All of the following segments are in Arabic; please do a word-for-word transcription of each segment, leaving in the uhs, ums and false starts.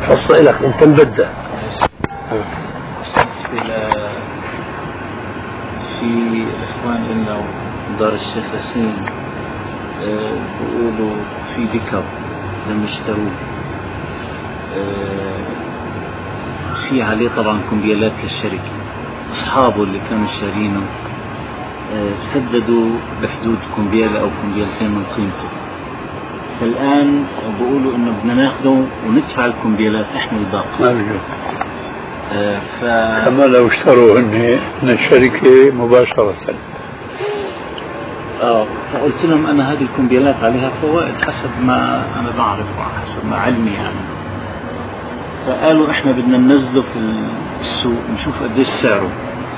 فرصة لك أنت مبدأ. في إخوان إنه دار الشيخ ياسين بيقولوا في بيكاب لما اشتروه في عليه طبعا كمبيالات للشركة، أصحابه اللي كانوا شارينه سددوا بحدود كمبيالة أو كمبيالتين من قيمته، فالآن بيقولوا إنه بدنا ناخده وندفع الكمبيالات إحنا الباقي. آه ف... كما لو اشتروا هن من الشركة مباشرة. اه فقلت لهم أنا هذه الكمبيالات عليها فوائد حسب ما أنا بعرف وحسب ما علمي يعني، فقالوا إحنا بدنا ننزله في السوق نشوف قديش سعره،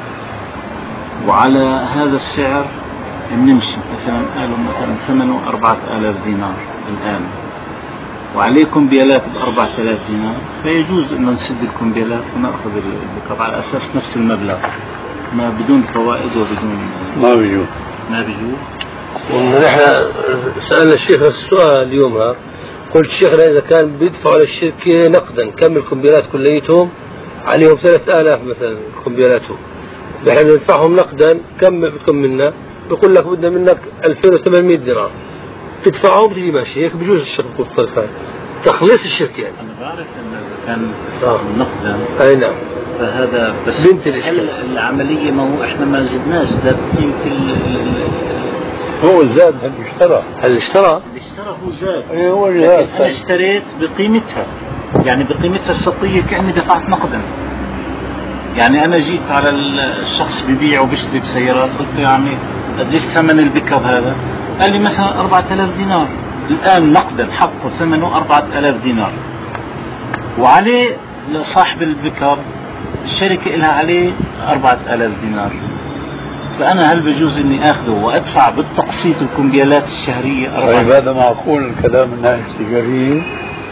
وعلى هذا السعر بنمشي. مثلا قالوا مثلا ثمنه أربعة آلاف دينار الآن، وعليه كمبيالات بأربعة آلاف دينار، فيجوز أن نسد الكمبيالات ونأخذ البيكاب على أساس نفس المبلغ، ما بدون فوائد وبدون ما بيجوز ما بيجوز. ونحن سألنا الشيخ السؤال اليوم، قلت شيخنا إذا كان بيدفعوا للشركة نقدا كم الكمبيالات كليتهم عليهم ثلاثة آلاف مثلا كمبيالاتهم، نحن ندفعهم نقدا كم بدكم منا؟ بيقول لك بدنا منك ألفين وثمانمائة دينار تدفعهم بتجي ماشي، هيك بجوز الشركة مختلفة تخليص الشركة يعني. أنا بعرف إن إذا كان آه. نقدا أي نعم فهذا بس بنت الإشكال العملية ما هو إحنا ما زدناش، زاد قيمة هو زاد هل اشترى اللي هل اشترى اشترى هو زاد. ايه هو زاد. أنا اشتريت بقيمتها يعني بقيمتها السطية كأني دفعت نقدا. يعني أنا جيت على الشخص ببيع وبشتري بسيارات قلت يعني قديش ثمن البيكاب هذا؟ قال لي مثلا أربعة آلاف دينار الآن نقدا، حقه ثمنه أربعة آلاف دينار، وعليه لصاحب البيكاب الشركة لها عليه أربعة آلاف دينار، فأنا هل بجوز إني أخذه وأدفع بالتقسيط الكمبيالات الشهرية أربعة؟ طيب هذا معقول الكلام الناحية التجارية؟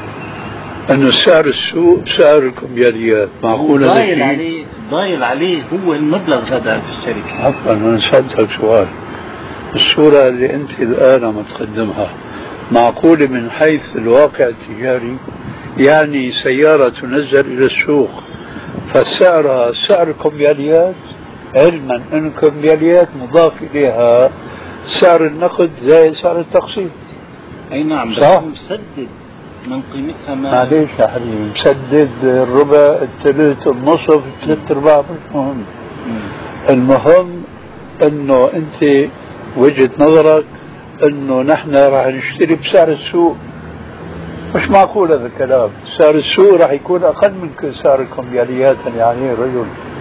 أنه سعر السوق سعر الكمبياليات معقول هذا ضايل عليه ضايل عليه هو المبلغ هذا في الشركة. عفوا أنا سألتك سؤال، الصورة اللي أنت الآن عم تقدمها معقولة من حيث الواقع التجاري؟ يعني سيارة تنزل إلى السوق فسعرها سعر الكمبياليات، علما أن الكمبياليات مضاف إليها سعر النقد زي سعر التقسيط. أي نعم صح؟ مسدد من قيمتها ما معليش يا حبيبي مسدد الربع الثلث النصف الثلاث ارباع مش مهم. المهم انه انت وجهة نظرك انه نحن راح نشتري بسعر السوق، مش معقول هذا الكلام، سعر السوق راح يكون اقل من سعر الكمبياليات يعني الرجل.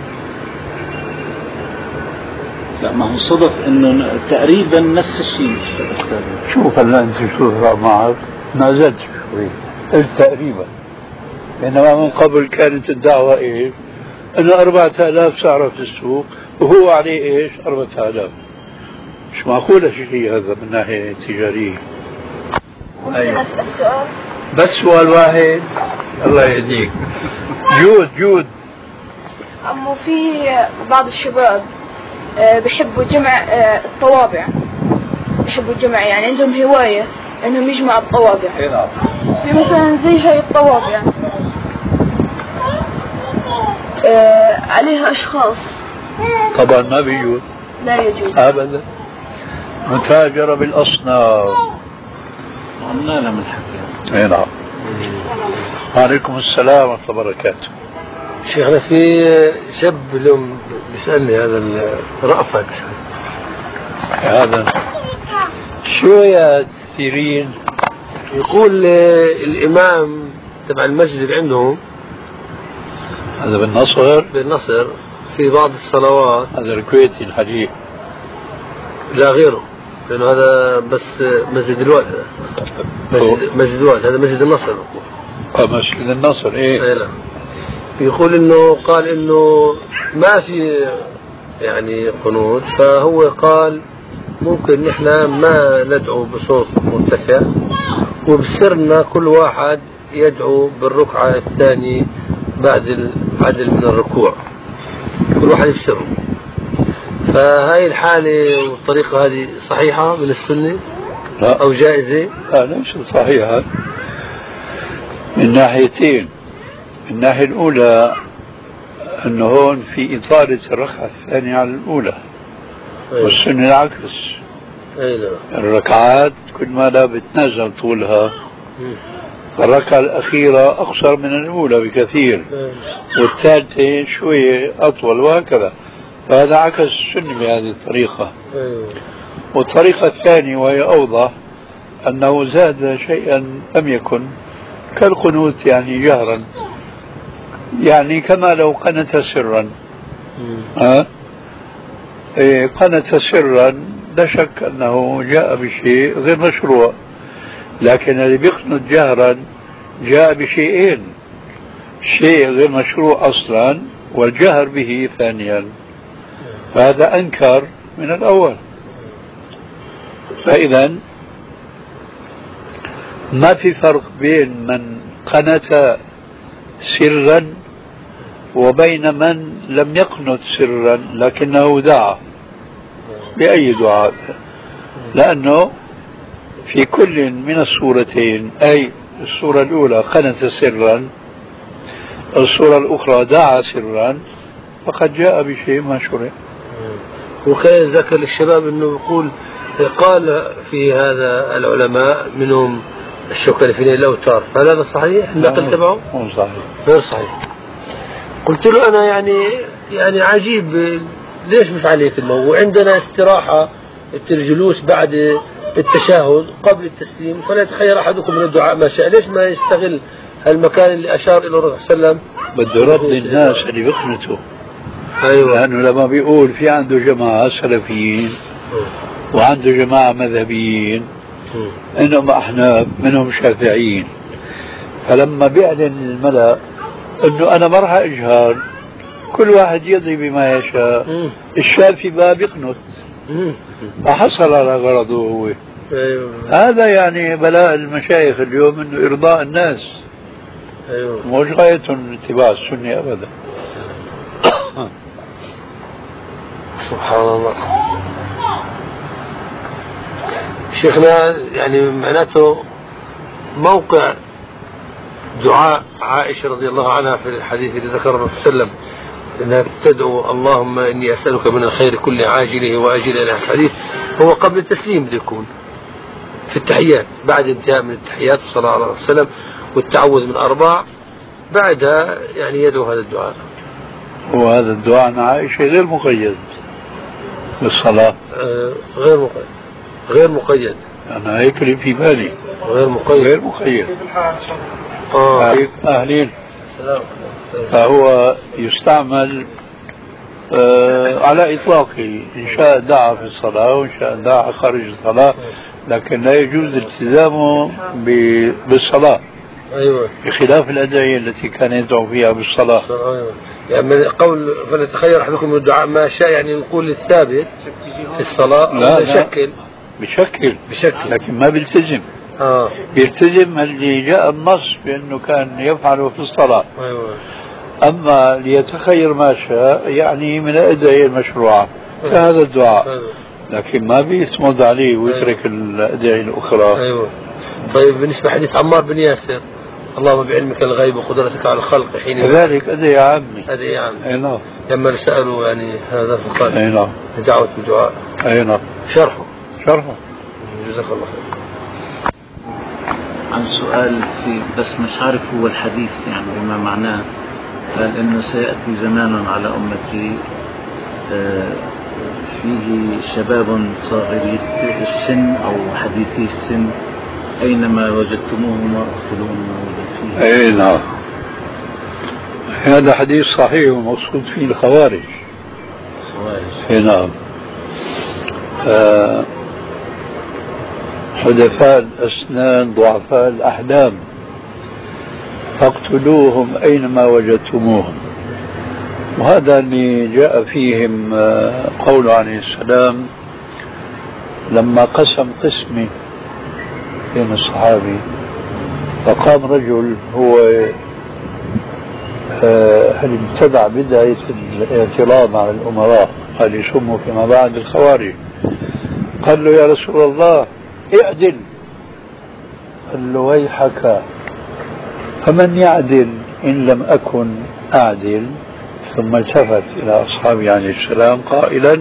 لا ما هو صدف انه تقريبا نفس الشيء استاذ. شوف هلا انت شو صار معك؟ نازلت شوي قلت تقريبا، بينما من قبل كانت الدعوة ايش؟ انه أربعة آلاف سعره في السوق وهو عليه ايش؟ أربعة آلاف. مش معقول شيء هذا من ناحية تجارية. أيوة. السؤال بس سؤال واحد الله يهديك. جود جود. أما في بعض الشباب بيحبوا جمع الطوابع، بيحبوا الجمع يعني عندهم هواية انهم يجمعوا الطوابع. في مثلا زي هاي الطوابع آه عليها اشخاص طبعا ما بيجوز، لا يجوز ابدا، متاجرة بالاصناف. عمنا لم الحكي. اي نعم. وعليكم السلام ورحمة الله وبركاته. شيخنا في شاب اليوم بيسألني هذا رأفت هذا شو يا سيرين؟ يقول الإمام تبع المسجد عندهم هذا بالنصر بالنصر في بعض الصلوات، هذا الكويتي الحديث لا غيره، لأنه هذا بس مسجد الوالد، مسجد, مسجد الوالد هذا مسجد النصر. اه مسجد النصر ايه. ايه لا. بيقول انه قال انه ما في يعني قنوت، فهو قال ممكن نحن ما ندعو بصوت مرتفع وبسرنا كل واحد يدعو بالركعة الثانية بعد العدل من الركوع، كل واحد يفسره. فهاي الحالة والطريقة هذه صحيحة من السنة لا أو جائزة؟ لا ليش صحيحة من ناحيتين. الناحية الأولى أنه هون في إطالة الركعة الثانية على الأولى. أيوة. والسنة العكس. أيوة. الركعات كل ما لا بتنزل طولها الركعة الأخيرة أقصر من الأولى بكثير. أيوة. والثالثة شوية أطول وهكذا. فهذا عكس السنة بهذه الطريقة. أيوة. والطريقة الثانية وهي أوضح أنه زاد شيئا لم يكن كالقنوت يعني جهرا، يعني كما لو قنت سرا. أه؟ إيه قنت سرا لا شك أنه جاء بشيء غير مشروع، لكن اللي بيقنت جهرا جاء بشيئين، شيء غير مشروع أصلا والجهر به ثانيا، فهذا أنكر من الأول. فإذا ما في فرق بين من قنت سرا وبين من لم يقنت سرا لكنه دعا بأي دعاء، لأنه في كل من الصورتين، أي الصورة الأولى قنت سرا، الصورة الأخرى دعا سرا، فقد جاء بشيء ما شرع. وكان ذكر للشباب أنه يقول قال في هذا العلماء منهم الشوكاني في نيل الأوتار، فهل هذا صحيح؟ النقل تبعه؟ مو صحيح. غير صحيح. قلت له أنا يعني يعني عجيب ليش مش عليك الموضوع؟ عندنا استراحة الجلوس بعد التشهد قبل التسليم، فلا يتخير أحدكم من الدعاء ما شاء، ليش ما يستغل المكان اللي أشار إلى الرسول صلى الله عليه وسلم؟ بده رد الناس اللي بيقنتوا. أيوة. لأنه لما بيقول في عنده جماعة سلفيين وعنده جماعة مذهبيين، إنهم أحناف منهم شافعيين، فلما بيعلن الملأ إنه أنا ما راح أجهر كل واحد يضي بما يشاء، الشافعي ما بيقنت، فحصل على غرضه هو. أيوة. هذا يعني بلاء المشايخ اليوم إنه إرضاء الناس. أيوة. مش غايتهم اتباع السنة أبدا. سبحان الله. شيخنا يعني معناته موقع دعاء عائشة رضي الله عنها في الحديث اللي ذكره الرسول صلى الله عليه وسلم انها تدعو اللهم اني اسالك من الخير كل عاجله واجله الى الحديث، هو قبل التسليم بده يكون في التحيات، بعد انتهاء من التحيات والصلاه على الرسول صلى الله عليه وسلم والتعوذ من اربع، بعدها يعني يدعو هذا الدعاء. وهذا الدعاء عن عائشة غير مقيد بالصلاة. آه غير مقيد. غير مقيد. أنا هيك اللي في بالي. غير مقيد. غير مقيد. آه. أهلين. فهو يستعمل آه على إطلاقه، إن شاء دعا في الصلاة وإن شاء دعا خارج الصلاة، لكن لا يجوز التزامه بالصلاة. أيوة. بخلاف الأدعية التي كان يدعو فيها بالصلاة. أيوة. يعني من قول فليتخير أحدكم من الدعاء ما شاء، يعني نقول الثابت في الصلاة. لا بشكل بشكل بشكل لكن ما بيلتزم. آه. يلتزم اللي جاء النص بأنه كان يفعله في الصلاة. أيوة. أما ليتخير ما شاء يعني من الأدعية المشروعة كهذا الدعاء. أيوة. لكن ما بيسمد عليه ويترك أيوة. الأدعية الأخرى. أيوة. طيب بالنسبة حديث عمار بن ياسر اللهم بعلمك الغيب وقدرتك على الخلق حين كذلك أدعية عامة. أدعية عامة. أي نعم. لما سألوا يعني هذا فقال أي نعم. دعوة الدعاء. أي نعم. شرحه شرحه. جزاك الله خير. عن سؤال في بس مش عارف هو الحديث يعني بما معناه، قال إنه سيأتي زمان على أمتي فيه شباب صاغري السن أو حديثي السن أينما وجدتموهما اقتلوهما وجد فيه. أي نعم. هذا حديث صحيح ومقصود فيه الخوارج. خوارج. أي نعم. آه حدثاء الأسنان ضعفاء الأحلام فاقتلوهم أينما وجدتموهم، وهذا اللي جاء فيهم قول عليه السلام لما قسم قسمه بين الصحابي، فقام رجل هو هل ابتدع بدعة الاعتراض على الأمراء، قال يسموا فيما بعد الخوارج، قال له يا رسول الله اعدل، قال له ويحك فمن يعدل إن لم أكن أعدل. ثم التفت إلى أصحابه عليه السلام قائلا: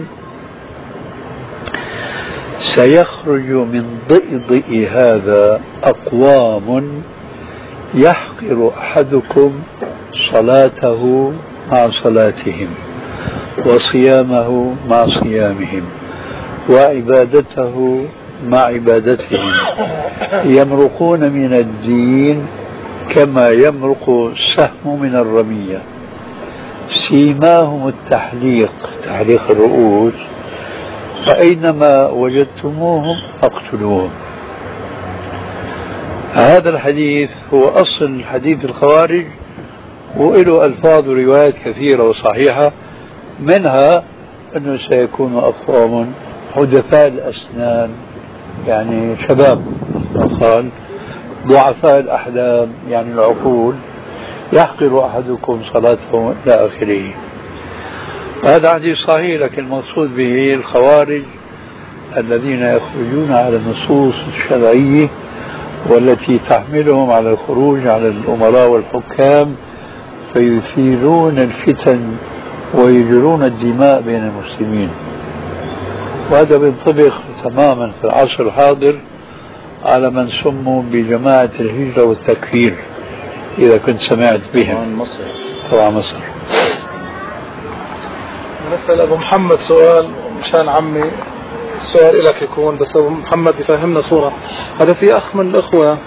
سيخرج من ضئضئ هذا أقوام يحقر أحدكم صلاته مع صلاتهم، وصيامه مع صيامهم، وعبادته مع عبادتهم، يمرقون من الدين كما يمرق السهم من الرمية، سيماهم التحليق، تحليق الرؤوس، فأينما وجدتموهم فاقتلوهم. هذا الحديث هو أصل حديث الخوارج، وله ألفاظ وروايات كثيرة وصحيحة، منها أنه سيكون أقوام حدثاء الأسنان، يعني شباب أطفال، ضعفاء الأحلام يعني العقول، يحقر أحدكم صلاته إلى آخره. هذا حديث صحيح، لكن المقصود به الخوارج الذين يخرجون على النصوص الشرعية والتي تحملهم على الخروج على الأمراء والحكام فيثيرون الفتن ويجرون الدماء بين المسلمين. وهذا بينطبق تماما في العصر الحاضر على من سموا بجماعة الهجرة والتكفير، إذا كنت سمعت بهم. مصر طبعا مصر. نسأل أبو محمد سؤال مشان عمي، السؤال لك يكون، بس أبو محمد يفهمنا صورة. هذا في أخ من الأخوة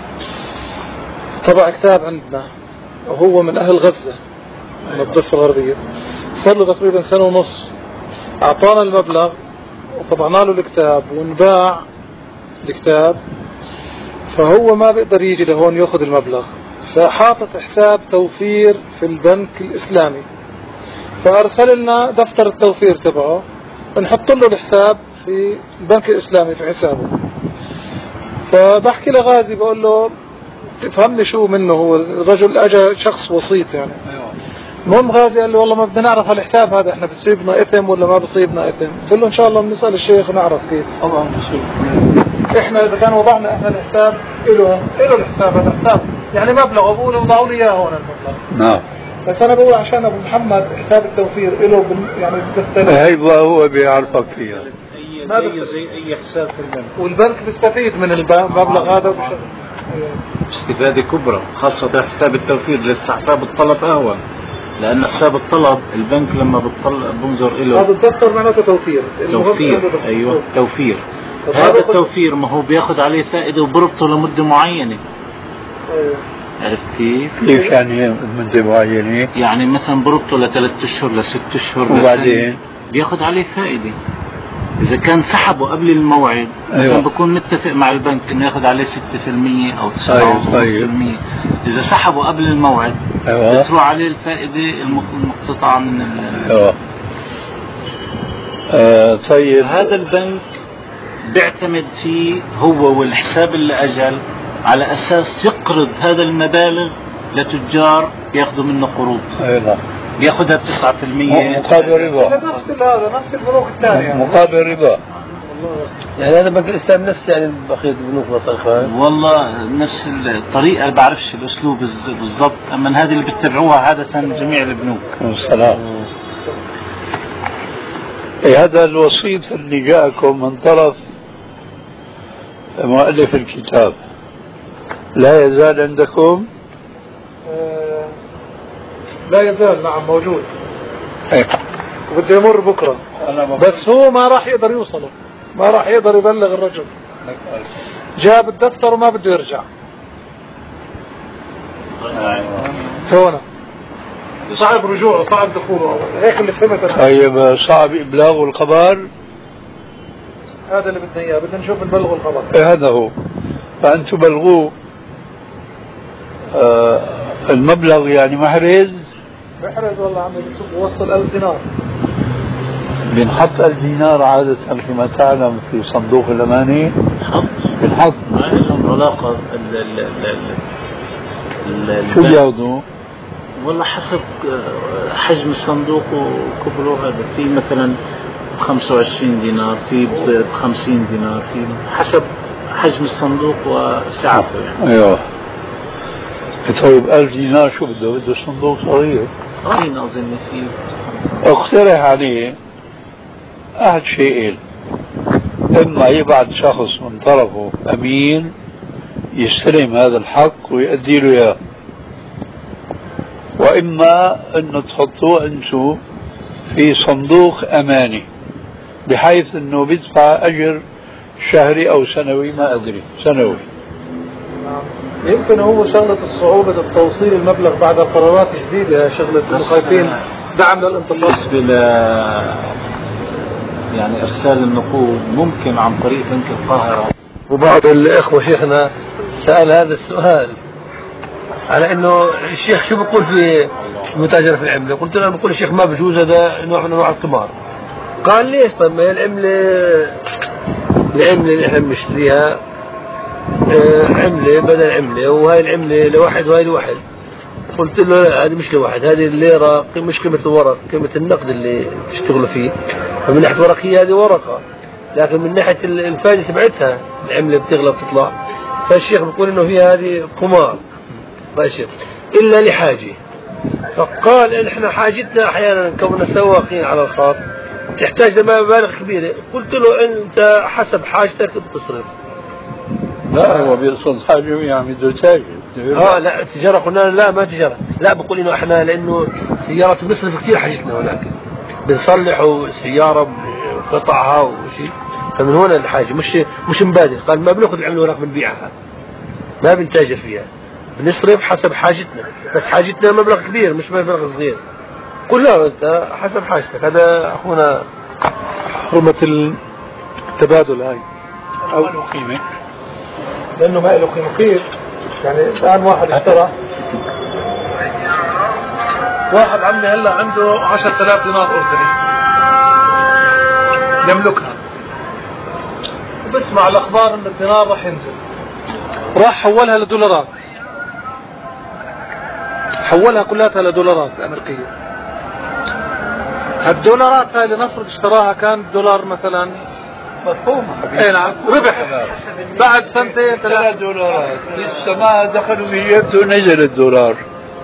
طبع كتاب عندنا، وهو من أهل غزة من الضفة الغربية، صار له تقريبا سنة ونص. أعطانا المبلغ وطبعنا له الكتاب ونباع الكتاب، فهو ما بيقدر يجي لهون يأخذ المبلغ، فحاطط حساب توفير في البنك الإسلامي، فأرسل لنا دفتر التوفير تبعه نحط له الحساب في البنك الإسلامي في حسابه. فبحكي لغازي بقول له تفهمني شو منه، هو الرجل أجا شخص وسيط يعني. المهم غازي قال له والله ما بدنا نعرف هالحساب هذا احنا بصيبنا إثم ولا ما بصيبنا إثم. قلت له إن شاء الله بنسأل الشيخ ونعرف كيف. طبعا احنا اذا كان وضعنا احنا الحساب له له الحساب هذا حساب يعني مبلغ ابونا وضعوا لي اياه هون المبلغ. نعم. بس انا بقول عشان ابو محمد حساب التوفير له يعني بيختلف. هيبقى هو بيعرفك فيها. زي زي اي حساب في البنك، والبنك بيستفيد من المبلغ هذا استفادة كبرى، خاصة حساب التوفير. لسه حساب الطلب اهون، لأن حساب الطلب البنك لما بتطلع بنظر إله هذا الدفتر معناته توفير. توفير أيوة توفير. هذا التوفير ما هو بياخذ عليه فائدة وبربطه لمدة معينة. أيوة. عرفت كيف؟ كيف يعني مدة معينة؟ يعني مثلا بربطه لثلاث أشهر لست أشهر، وبعدين بياخذ عليه فائدة. إذا كان سحبه قبل الموعد أيوة. كان بكون متفق مع البنك إنه ياخذ عليه ستة في المية أو تسعة وخمسين في المية. إذا سحبه قبل الموعد أيوة. بتروح عليه الفائدة المقتطعة من ال أيوة. آه طيب، هذا البنك بيعتمد فيه هو والحساب اللي أجل على أساس يقرض هذا المبالغ لتجار ياخذوا منه قروض. أيوة. بياخذها بتسعة في المية مقابل ربا. نفس هذا نفس البنوك الثانية مقابل ربا. يعني هذا بنك الإسلام نفس يعني بقية بنوك مصر. والله نفس الطريقة، ما بعرفش الأسلوب بالضبط، أما هذه اللي بتتبعوها عادة جميع البنوك. السلام. إيه هذا الوسيط اللي جاءكم من طرف مؤلف الكتاب لا يزال عندكم؟ آه لا يزال، نعم موجود. إيه. وبده يمر بكرة، بس هو ما راح يقدر يوصله، ما راح يقدر يبلغ الرجل. جاب الدفتر وما بده يرجع. هنا صعب رجوعه، صعب دخوله، هيك اللي فهمته. طيب صعب إبلاغ الخبر؟ هذا اللي بدنا إياه، بدنا نشوف نبلغه الخبر. إيه هذا هو. فأنتم بلغوه آه المبلغ يعني محرز؟ محرز والله عمي، بوصل ألف دينار. بنحط ألف دينار عادة كما تعلم في صندوق الأماني. حط بنحط. ما لهم علاقة. شو بياخذوا؟ والله حسب حجم الصندوق وكبره. هذا في مثلا بخمسة وعشرين دينار، في بخمسين دينار، في حسب حجم الصندوق وسعته يعني. ايوه. طيب ألف دينار شو بده؟ بده صندوق صغير. أين أظن فيه. اقترح عليه أحد شيئين، إما يبعث شخص من طرفه أمين يستلم هذا الحق ويؤدي له إياه، وإما أنه تحطوه أنتم في صندوق أماني بحيث أنه بيدفع أجر شهري أو سنوي، ما أدري، سنوي. يمكن هو شغلة الصعوبة التوصيل المبلغ بعد قرارات جديدة، شغلة المخايفين دعم للانطلاق. بالنسبة ل يعني إرسال النقود ممكن عن طريق بنك القاهرة. وبعض الإخوة شيخنا سأل هذا السؤال على إنه الشيخ شو بقول في المتاجرة في العملة؟ قلت له بقول الشيخ ما بجوز، هذا نوع من أنواع القمار. قال ليش؟ طيب ما هي العملة العملة اللي احنا بنشتريها عملة بدل عملة، وهاي العملة لواحد وهاي لواحد. قلت له هذه مش لواحد، هذه الليرة مش قيمة الورق، قيمة النقد اللي تشتغلوا فيه. فمن ناحية ورقية هذه ورقة، لكن من ناحية الفائدة تبعتها العملة بتغلى بتطلع. فالشيخ بيقول انه هي هذه قمار ماشي الا لحاجة. فقال ان احنا حاجتنا احيانا كوننا سواقين على الخط تحتاج لمبالغ كبيرة. قلت له انت حسب حاجتك بتصرف. لا هو بيقصد حاجة يعني بده تاجر. اه لا التجارة قلنا لا ما تجارة، لا بقول انه احنا لانه السيارة بنصرف كثير حاجتنا، ولكن بنصلحوا السيارة بقطعها وشيء، فمن هنا الحاجة مش مش مبادئ. قال ما بناخذ العملة وراك بنبيعها، ما بنتاجر فيها، بنصرف حسب حاجتنا، بس حاجتنا مبلغ كبير مش مبلغ صغير. قل لا انت حسب حاجتك. هذا اخونا حرمة التبادل هاي أو له قيمة، لأنه ما له قيمة. كيف يعني الآن واحد اشترى، واحد عمي هلا عنده عشرة آلاف دينار أردني يملكها، وبسمع الأخبار إن الدينار راح ينزل، راح حولها لدولارات، حولها كلها لدولارات أمريكية. الدولارات هاي لنفرض اشتراها كان دولار مثلا مفهوم. اي نعم، ربح بعد سنتين ثلاث دولارات لسه ما دخلوا في جيبته نزل الدولار.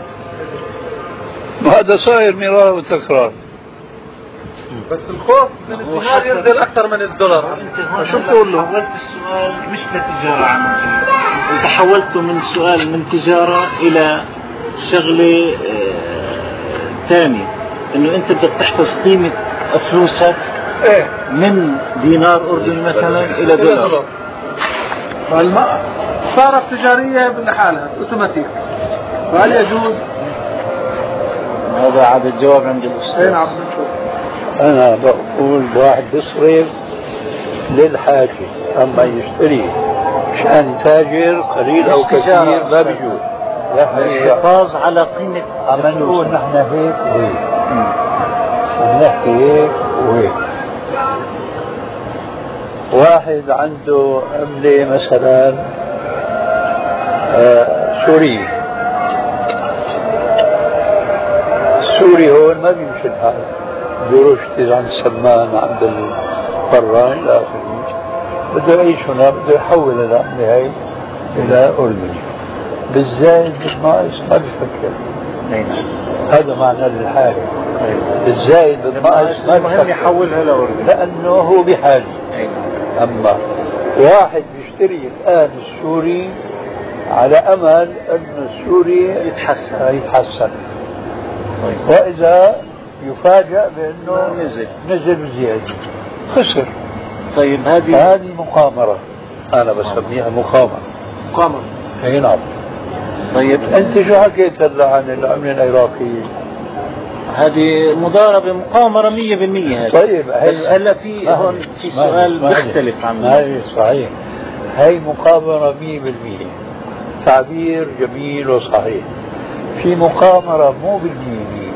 وهذا صاير مرار وتكرار. بس الخوف من الدولار ينزل اكثر من الدولار. شو بقول له؟ حولت السؤال مش لتجارة عن انت حولته من سؤال من تجارة الى شغلة ثانية، آه انه انت بدك تحفظ قيمة فلوسك ايه من دينار أردني مثلا إلى دولار. صارت تجارية لحالها اوتوماتيك، فهل يجوز؟ هذا عاد الجواب عند الأستاذ. ايه نعم بنشوف. أنا بقول واحد بيصرف للحاجة، أما يشتري مشان تاجر قليل أو كثير ما بيجوز. الحفاظ على قيمة. عم نقول نحن هيك وهيك، بنحكي هيك وهيك. واحد عنده عملة مثلا آه سوري، السوري هون ما بيمشي الحال، بده يشتري عند سمان عند الفران إلى آخره، بده يعيش هنا، بده يحول العملة هاي إلى أردني، بالزايد بالناقص ما بيفكر. هذا معنى الحاجة، بالزايد بالناقص ما بيفكر، يحولها لأردني لأنه هو بحاجة. أما واحد يشتري الآن السوري على أمل أن السوري يتحسن يتحسن، وإذا يفاجأ بأنه نزل نزل بزيادة خسر. طيب هذه هذه مقامرة، أنا بسميها مقامرة. مقامرة. أي نعم. طيب أنت شو حكيت هلا عن العملة العراقية؟ هذه مضاربة مقامرة مية بالمية هذه. طيب بس هلا في هون في سؤال بيختلف عن هاي صحيح، هاي مقامرة مية بالمية، تعبير جميل وصحيح. في مقامرة مو بالمية،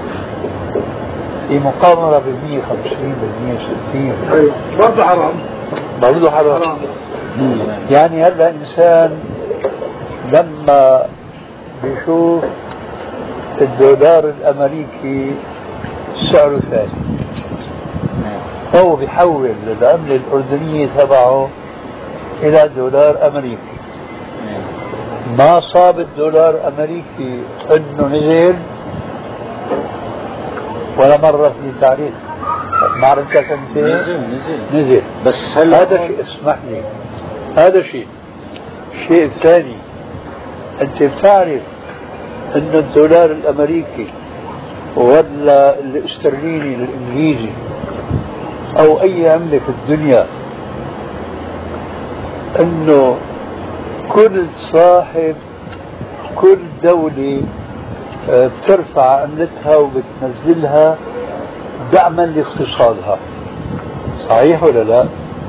في مقامرة بالمية خمسين بالمية ستين. ايوه برضه حرام، برضه حرام. حرام. يعني هلا إنسان لما بيشوف الدولار الأمريكي سعره ثاني، هو بيحول العملة الأردنية تبعه إلى دولار أمريكي، ما صاب الدولار الأمريكي أنه نزل ولا مرة في تاريخ معرفتك أنت نزل نزل نزل بس هل هذا شيء اسمح لي هذا شيء الشيء الثاني أنت بتعرف أن الدولار الأمريكي ولا الاسترليني الإنجليزي أو أي عملة في الدنيا أنه كل صاحب كل دولة بترفع عملتها وبتنزلها دعما لاقتصادها، صحيح ولا لا؟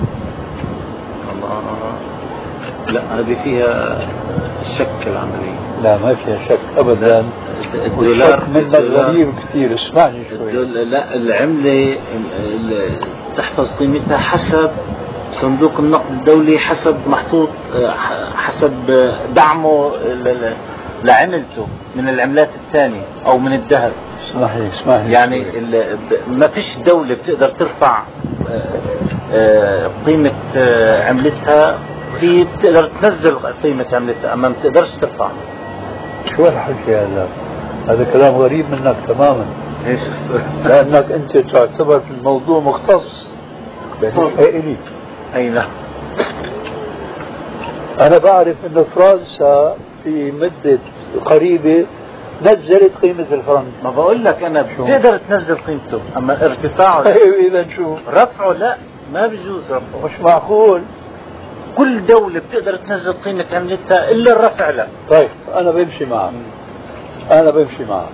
لا هذه فيها شك العملية. لا ما فيها شك أبدا. الدولار من غريب كثير، اسمعني شوي. لا العملة تحفظ قيمتها حسب صندوق النقد الدولي، حسب محطوط حسب دعمه لعملته من العملات الثانية أو من الذهب. اسمحي اسمحي يعني ما فيش دولة بتقدر ترفع قيمة عملتها، في بتقدر تنزل قيمة عملتها أما ما بتقدرش ترفع. شو الحكي هذا؟ هذا كلام غريب منك تماما. ايش؟ لأنك أنت تعتبر في الموضوع مختص. إلي أي نعم. أنا بعرف أن فرنسا في مدة قريبة نزلت قيمة الفرنك. ما بقول لك أنا بتقدر تنزل قيمته أما ارتفاعه إذا شو؟ رفعه لا ما بيجوز رفعه. مش معقول. كل دولة بتقدر تنزل قيمة عملتها إلا الرفع لا. طيب أنا بمشي معك. أنا بمشي معك.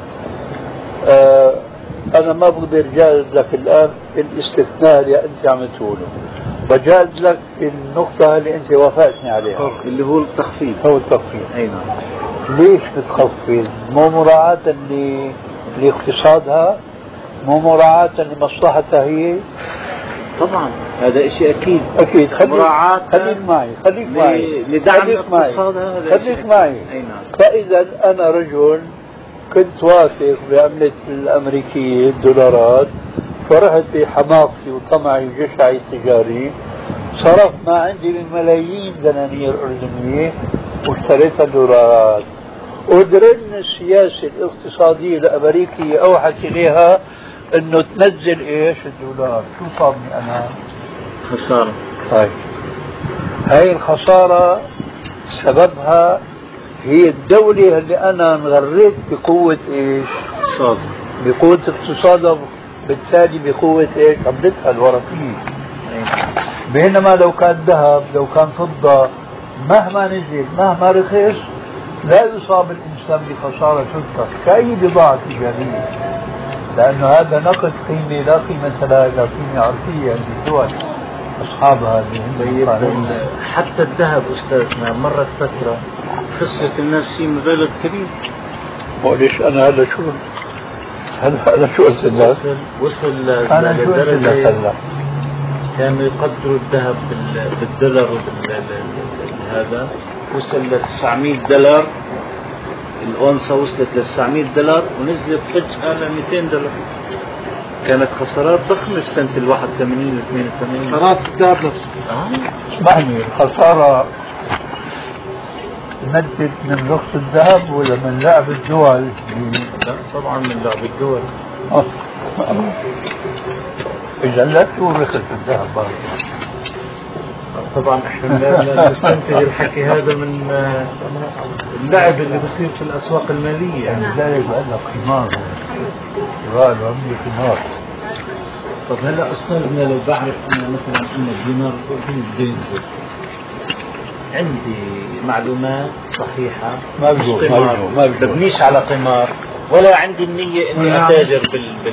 آه أنا ما بقدر جاز لك الآن الاستثناء اللي أنت عم تقوله، بجاز لك النقطة اللي أنت وافقتني عليها اللي هو التخفيض. هو التخفيض. أي نعم. ليش بتخفض؟ مو مراعاة لاقتصادها، مو مراعاة لمصلحتها هي. طبعا هذا شيء أكيد أكيد. خليك مراعاة خليك معي خليك معي لدعم اقتصادها. خليك معي. أي نعم. فإذا أنا رجل كنت واثق بعملة الأمريكية الدولارات، فرحت بحماقتي وطمعي وجشعي التجاري، صرفت ما عندي من ملايين دنانير أردنية واشتريت الدولارات، ودرن السياسة الاقتصادية الأمريكية أوحت إليها أنه تنزل إيش الدولار. شو صابني أنا؟ خسارة. طيب هاي الخسارة سببها هي الدولة اللي أنا انغريت بقوة إيش؟ اقتصاد. بقوة اقتصادها، بالتالي بقوة إيش؟ عملتها الورقية. بينما لو كان ذهب لو كان فضة مهما نزل مهما رخص لا يصاب الإنسان بخسارة تذكر كأي بضاعة تجارية، لأنه هذا نقد قيمة لا قيمة لها إلا قيمة عرفية عند الدول أصحابها. حتى الذهب أستاذنا مرت فترة خسرت الناس فيه مبالغ كبيرة. وليش أنا هذا شو هذا أنا شو قلت لك؟ وصل وصل أنا شو قلت لك هلا؟ كانوا يقدروا الذهب بالدولار هذا وصل ل تسعمية دولار، الأونصة وصلت ل تسعمية دولار ونزلت فجأة ل مئتين دولار. كانت خسارات ضخمة في سنة ال واحد وثمانين و اثنين وثمانين. خسارات الذهب نفسه. اسمعني، الخسارة نتجت من رخص الذهب ولا من لعب الدول؟ لا طبعا من لعب الدول. إذا لا شو رخص الذهب برضه؟ طبعا احنا نستنتج الحكي هذا من اللعب اللي بصير في الأسواق المالية. يعني ذلك بقول لك قمار، قمار وعملي قمار. طب هلا أستاذنا لو بعرف أنا مثلا أن الدينار الأردني بده ينزل، عندي معلومات صحيحة ما بجوز ما ببنيش على قمار ولا عندي النية إني أتاجر بال, بال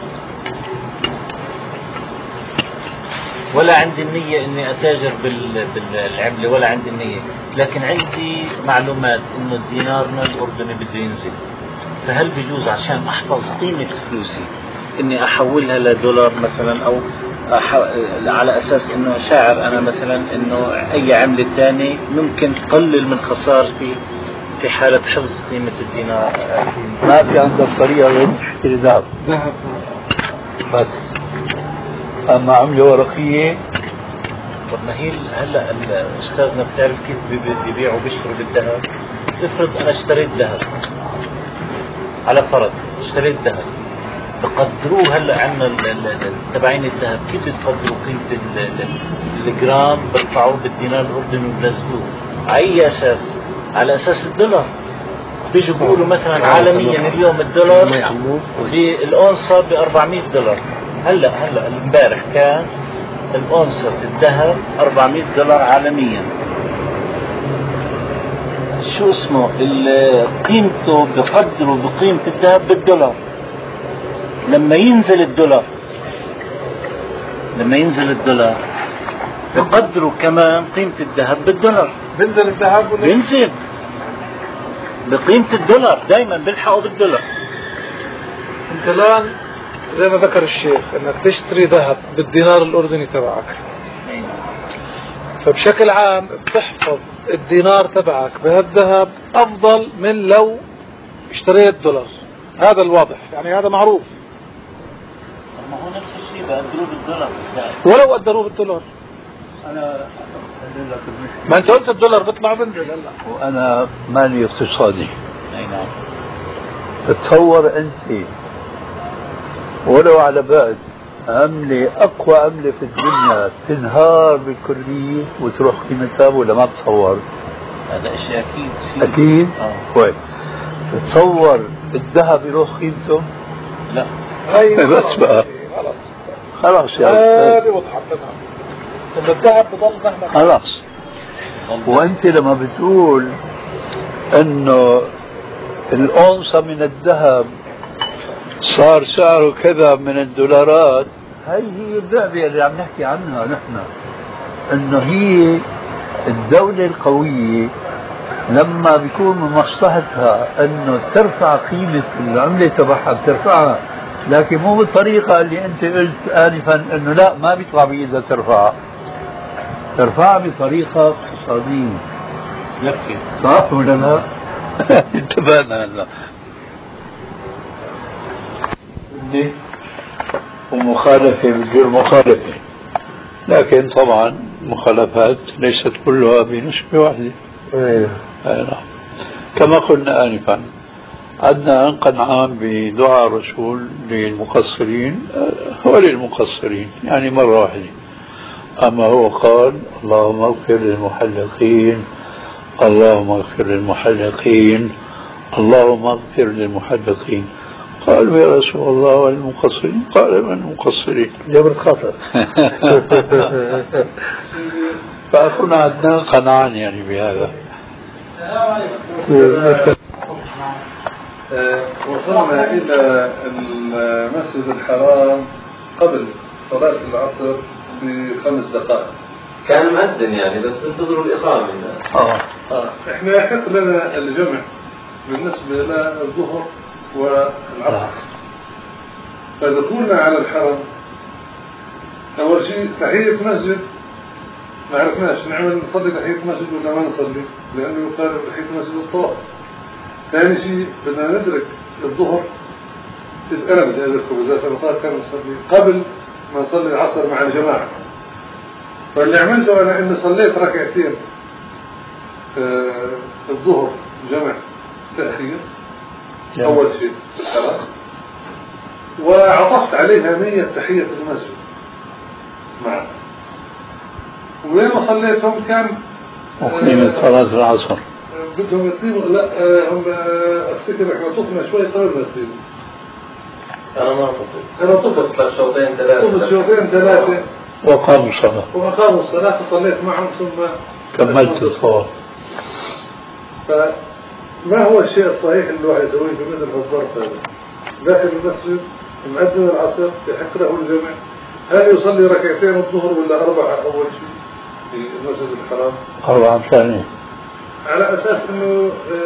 ولا عندي النية إني أتاجر بال... بالعملة ولا عندي النية، لكن عندي معلومات إنه دينارنا الأردني بده ينزل، فهل بيجوز عشان أحفظ قيمة فلوسي إني أحولها لدولار مثلا، أو أح... على أساس إنه شاعر أنا مثلا إنه أي عملة تاني ممكن تقلل من خسارتي في حالة حفظ قيمة الدينار؟ ما في عندك طريقة غير تشتري ذهب. ذهب بس. أما عملة ورقية طب ما هي هلا استاذنا بتعرف كيف بيبيعوا وبيشتروا بالذهب؟ افرض انا اشتريت ذهب على فرض اشتريت ذهب بقدروه هلا عندنا تبعين الذهب كيف بتقدروا قيمة الجرام؟ برفعوه بالدينار الاردني وبنزلوه على اي اساس؟ على اساس الدولار. بيجوا بيقولوا مثلا عالميا اليوم الدولار بالاونصه ب أربعمية دولار. هلا هلا امبارح كان الاونصه الذهب أربعمية دولار عالميا. شو اسمه قيمته بقدروا بقيمة الذهب بالدولار. لما ينزل الدولار لما ينزل الدولار بقدروا كمان قيمة الذهب بالدولار. بينزل الذهب ولا بينزل بقيمة الدولار، دايما بيلحقوا بالدولار. انت الان زي ما ذكر الشيخ انك تشتري ذهب بالدينار الاردني تبعك، فبشكل عام بتحفظ الدينار تبعك بهالذهب افضل من لو اشتريت دولار. هذا الواضح، يعني هذا معروف. ما هو نفس الشيء بقدروه بالدولار ولو قدروه بالدولار. انا ما انت قلت الدولار بيطلع بنزل هلا، وانا مالي اقتصادي. اي نعم. تتصور انت ولو على بعد عملة أقوى عملة في الدنيا تنهار بالكلية وتروح قيمتها ولا ما تتصور؟ هذا شيء أكيد. أكيد؟ آه. كويس. تتصور الذهب يروح قيمته؟ لا. بس بقى خلاص يا هذه وضحت لنا إن الذهب بضل مهما خلاص. وأنت لما بتقول إنه الأونصة من الذهب صار سعره كذا من الدولارات، هي هي اللعبة اللي عم نحكي عنها نحن، انه هي الدولة القوية لما بيكون من مصلحتها انه ترفع قيمة العملة تبعها بترفعها، لكن مو بالطريقة اللي انت قلت آنفا انه لا ما بيطلع بإيدها ترفعها، ترفعها بطريقة اقتصادية. يكفي. صح ولا لا؟ انتبهنا هلا. ومخالفة بدون مخالفة، لكن طبعا مخالفات ليست كلها بنسبة واحدة. أيه. نعم. كما قلنا آنفا عندنا قنعان بدعاء الرسول للمقصرين وللمقصرين، يعني مرة واحدة. أما هو قال اللهم اغفر للمحلقين، اللهم اغفر للمحلقين، اللهم اغفر للمحلقين. قالوا يا رسول الله والمقصرين؟ قال من المقصرين؟ جبر خطر. فأكون عندنا قناعان يعني بهذا. وصلنا إلى المسجد الحرام قبل صلاة العصر بخمس دقائق. كان مؤذن يعني بس بنتظروا الإقامة. آه. آه. إحنا يحق لنا الجمع بالنسبة للظهر والعصر. فدخولنا على الحرم أول شيء تحية مسجد ما عرفناش نعمل نصلي تحية مسجد ولا ما نصلي، لأنه يقال تحية مسجد الطواف. ثاني شيء بدنا ندرك الظهر، إذ أنا بدي أدركه بالذات أنا كان نصلي قبل ما نصلي العصر مع الجماعة. فاللي عملته أنا إني صليت ركعتين آه الظهر جمع تأخير أول شيء في الحرم، وعطفت عليها نية تحية المسجد معه. وين ما صليتهم كان أقيمت صلاة العصر. بدهم يقيموا لا هم أفتكر إحنا طفنا شوي قبل ما يقيموا. أنا ما طفت. أنا طفت شوطين ثلاثة. طفت شوطين ثلاثة. وقاموا الصلاة. وأقاموا الصلاة فصليت معهم ثم كملت الصلاة. فما هو الشيء الصحيح اللي الواحد يسويه في مثل الظرف هذا؟ داخل المسجد مؤذن العصر يحق له الجمع، هل يصلي ركعتين الظهر ولا أربعة أول شيء في المسجد الحرام؟ أربعة ثانية. على أساس إنه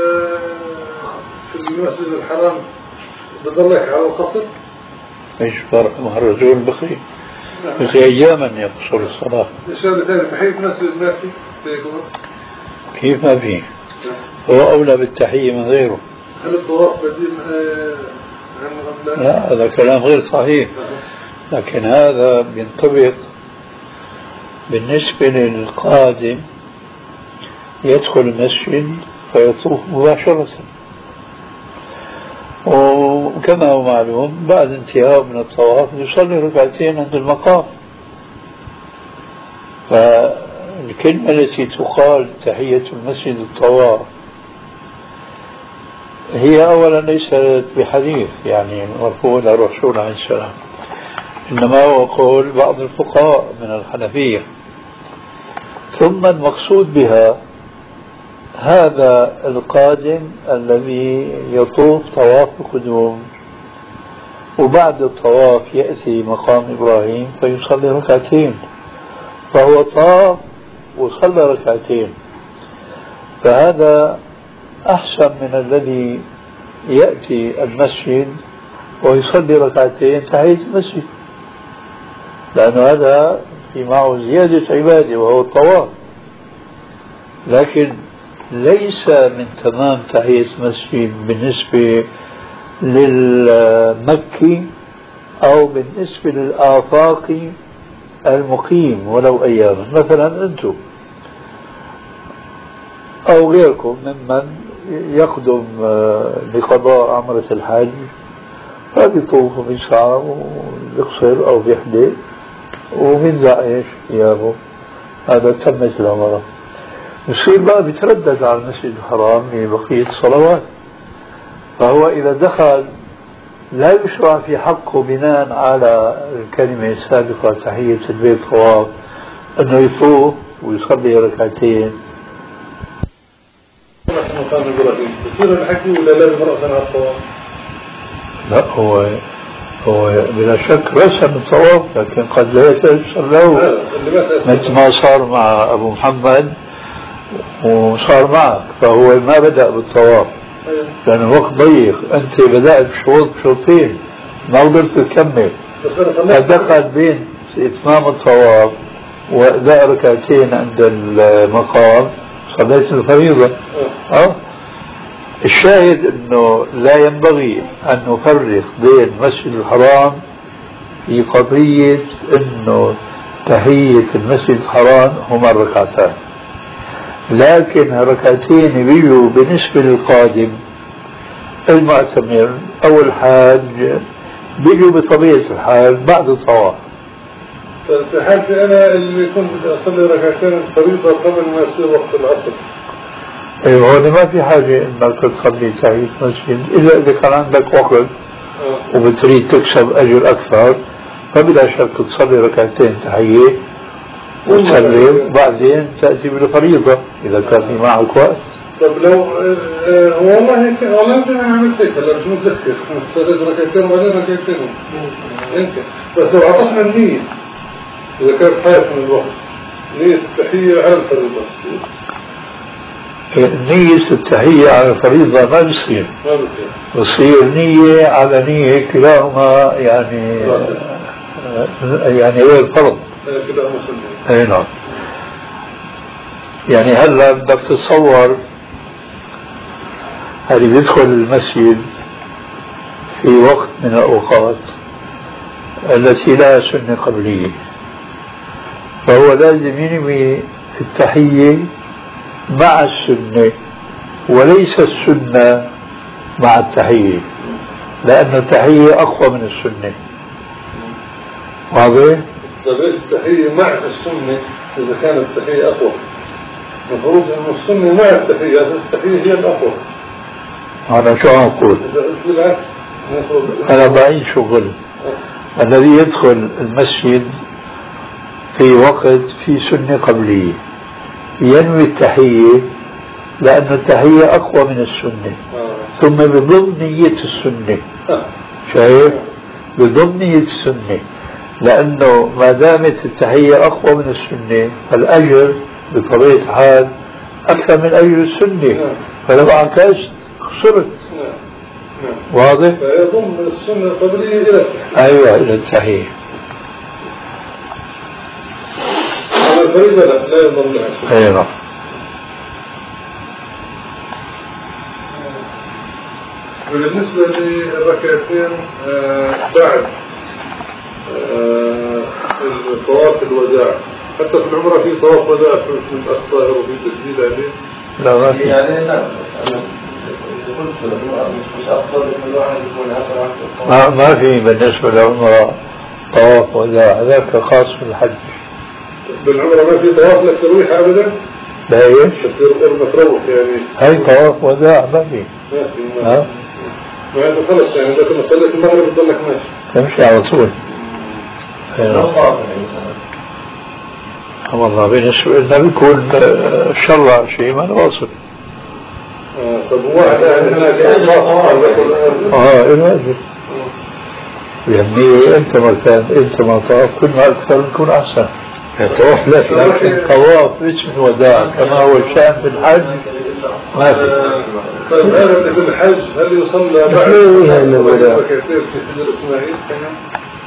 في المسجد الحرام بضلك على القصر. إيش فرق مع الرجل بقي؟ بقي أياما يقصر الصلاة. الشغلة الثانية تحية مسجد ما في كيف ما في؟ هو أولى بالتحية من غيره. هل الطواف بديل عن لا هذا كلام غير صحيح، لكن هذا بينطبق بالنسبة للقادم يدخل المسجد فيطوف مباشرة، وكما هو معلوم بعد انتهاء من الطواف يصلي ركعتين عند المقام. فالكلمة التي تقال تحية المسجد الطواف هي أولا ليست بحديث يعني مرفوع إلى الرسول عليه السلام، إنما هو قول بعض الفقهاء من الحنفية. ثم المقصود بها هذا القادم الذي يطوف طواف القدوم، وبعد الطواف يأتي مقام إبراهيم فيصلي ركعتين، فهو طاف وصلى ركعتين، فهذا أحسن من الذي يأتي المسجد ويصلي ركعتين تحية المسجد، لأن هذا في معه زيادة عبادة وهو الطواف، لكن ليس من تمام تحية المسجد بالنسبة للمكي أو بالنسبة للآفاقي المقيم ولو أياما، مثلا أنتم أو غيركم ممن يقدم لقضاء عمرة الحج فبيطوف وبيسعى وبيقصر أو بيحدث وبينزع ايش ثيابه، هذا تمت العمرة. يصير بقى بيتردد على المسجد الحرام لبقية الصلوات، فهو إذا دخل لا يشرع في حقه بناء على الكلمة السابقة تحية البيت طواف أنه يطوف ويصلي ركعتين. مقام إبراهيم بصير الحكي ولا لازم رأسا على الطواف؟ لا، هو هو بلا شك رسم الطواف، لكن قد لا يتيسر له مثل ما صار مع أبو محمد وصار معك، فهو ما بدأ بالطواف لأن الوقت ضيق، أنت بدأت بشوط بشوطين ما قدرت تكمل، فدخل بين إتمام الطواف وأداء ركعتين عند المقام صليت الفريضة. أه؟ الشاهد أنه لا ينبغي أن نفرق بين المسجد الحرام في قضية أنه تحية المسجد الحرام هما الركعتان، لكن ركعتين بيجوا بالنسبة للقادم المعتمر أو الحاج بيجوا بطبيعة الحال بعد الطواف. في حالتي أنا اللي كنت أصلي ركعتين الفريضة قبل ما يصير وقت العصر، ايوه هون ما في حاجة انك تصلي تحية مسجد الا اذا كان عندك وقت وبتريد تكسب اجر اكثر، فبلا شك تصلي ركعتين تحية وتصلي وبعدين تأتي بالفريضة اذا كان في معك وقت. طب لو آه والله هيك والله انا عملت هيك هلا مش متذكر صليت ركعتين وبعدين ركعتين يمكن، بس لو عطفنا النية اذا كانت خايف من الوقت نية التحية على الفريضة، نية التحية على الفريضة ما بصير، ما بصير بصير نية على نية كلاهما يعني يعني هو الفرض. اي نعم. يعني هلا بدك تتصور اللي بيدخل المسجد في وقت من الأوقات التي لا سنة قبلية، فهو لازم ينوي التحية مع السنة وليس السنة مع التحية، لأن التحية أقوى من السنة. واضح؟ طيب التحية مع السنة إذا كانت التحية أقوى، المفروض أن السنة مع التحية، التحية هي الأقوى. أنا شو أقول؟ بالعكس أنا بعيد شغل الذي يدخل المسجد في وقت في سنة قبلية ينوي التحية لأن التحية أقوى من السنة، ثم بضم نية السنة. شايف؟ بضم نية السنة، لأنه ما دامت التحية أقوى من السنة فالأجر بطبيعة الحال أكثر من أجر السنة، فلو عكست خسرت. واضح؟ فيضم السنة القبلية إلى التحية. أيوة إلى التحية. على الفريضة لا لا يضم لها السنة. أيوة. بالنسبة للركعتين بعد طواف الوداع حتى في العمرة في طواف وداع من الأخطاء وفي تسجيل عليه؟ لا ما في. يعني لا مش أفضل إن الواحد يكون عشرة ما ما في بالنسبة للعمرة طواف وداع، هذاك خاص بالحج. بالعمرة ما في طواف للترويح أبدا؟ لا ايش؟ متروح يعني. هاي طواف وداع ما في. ما في. ها؟ ما هذا خلص يعني إذا كنا صليت المغرب بتضلك ماشي. تمشي على طول. والله بالنسبة لنا بيكون شرع شيء ما نواصل. طب واحد يعني هناك اه الواجب يعني انت ما كان انت ما طاف كل ما اكثر بيكون احسن. الطواف لا في، لكن طواف اسم الوداع كما هو الشأن في الحج ما في. طيب هذا اللي في الحج هل يصلى بعد الوداع كثير في حجر اسماعيل كمان؟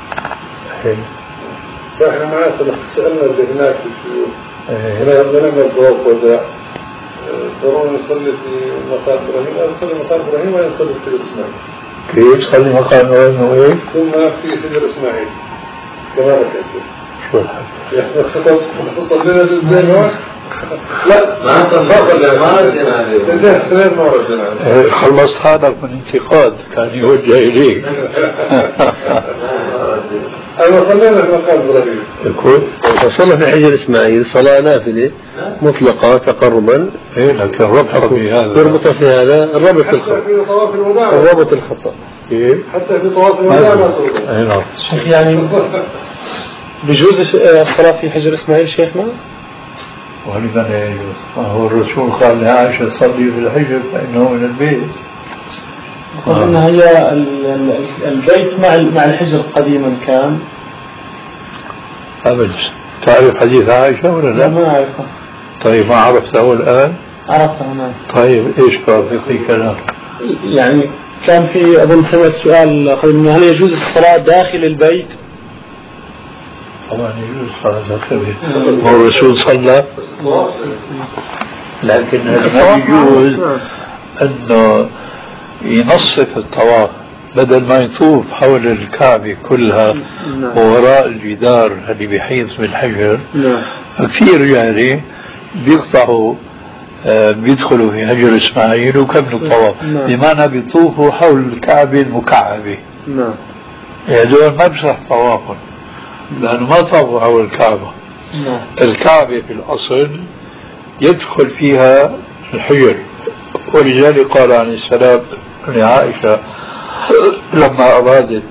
فاحنا معاه سألنا اللي هناك في الشيوخ هنا لنا الطواف وداع ضروري نصلي في مقام إبراهيم أو نصلي مقام إبراهيم ولا نصلي في حجر إسماعيل؟ كيف صلي مقام إبراهيم وإيه؟ ثم في حجر إسماعيل كما ركعت. شو الحج؟ يعني صلينا بالزين لا ما صلينا ما ردنا عليه. ما ردنا عليه. خلصت حالك من انتقاد كان يوجه إليك. أنا صلينا في مقام إبراهيم. يكون وصلنا في حجر إسماعيل صلاة نافلة مطلقة تقربا. إيه لكن ربط في هذا. يربط في هذا الربط الخطأ. حتى في طواف الوداع. الربط الخطأ. إيه؟ حتى في طواف الوداع ما صلينا. إيه نعم. شيخ يعني بجوز الصلاة في حجر إسماعيل شيخنا؟ ولمن لا يجوز؟ هو الرسول قال لعائشة صلي في الحجر فإنه من البيت. يقول إن هي البيت مع مع الحجر قديما كان. أبد. تعرف حديث عائشة ولا لا؟ ما أعرفه. طيب ما عرفته الآن؟ عرفته نعم. طيب إيش بقى في كلام؟ يعني كان في أظن سمعت سؤال قبل هل يجوز الصلاة داخل البيت؟ طبعا يجوز صلاة داخل البيت. هو الرسول صلى لكن ما يجوز أنه ينصف الطواف بدل ما يطوف حول الكعبة كلها ووراء الجدار اللي بيحيط بالحجر. كثير يعني بيقطعوا آه بيدخلوا في حجر إسماعيل وكملوا الطواف بمعنى بيطوفوا حول الكعبة المكعبة. هذول ما بصح طوافهم لأنه ما طافوا حول الكعبة. الكعبة في الأصل يدخل فيها الحجر، ولذلك قال عليه السلام لعائشة لما أرادت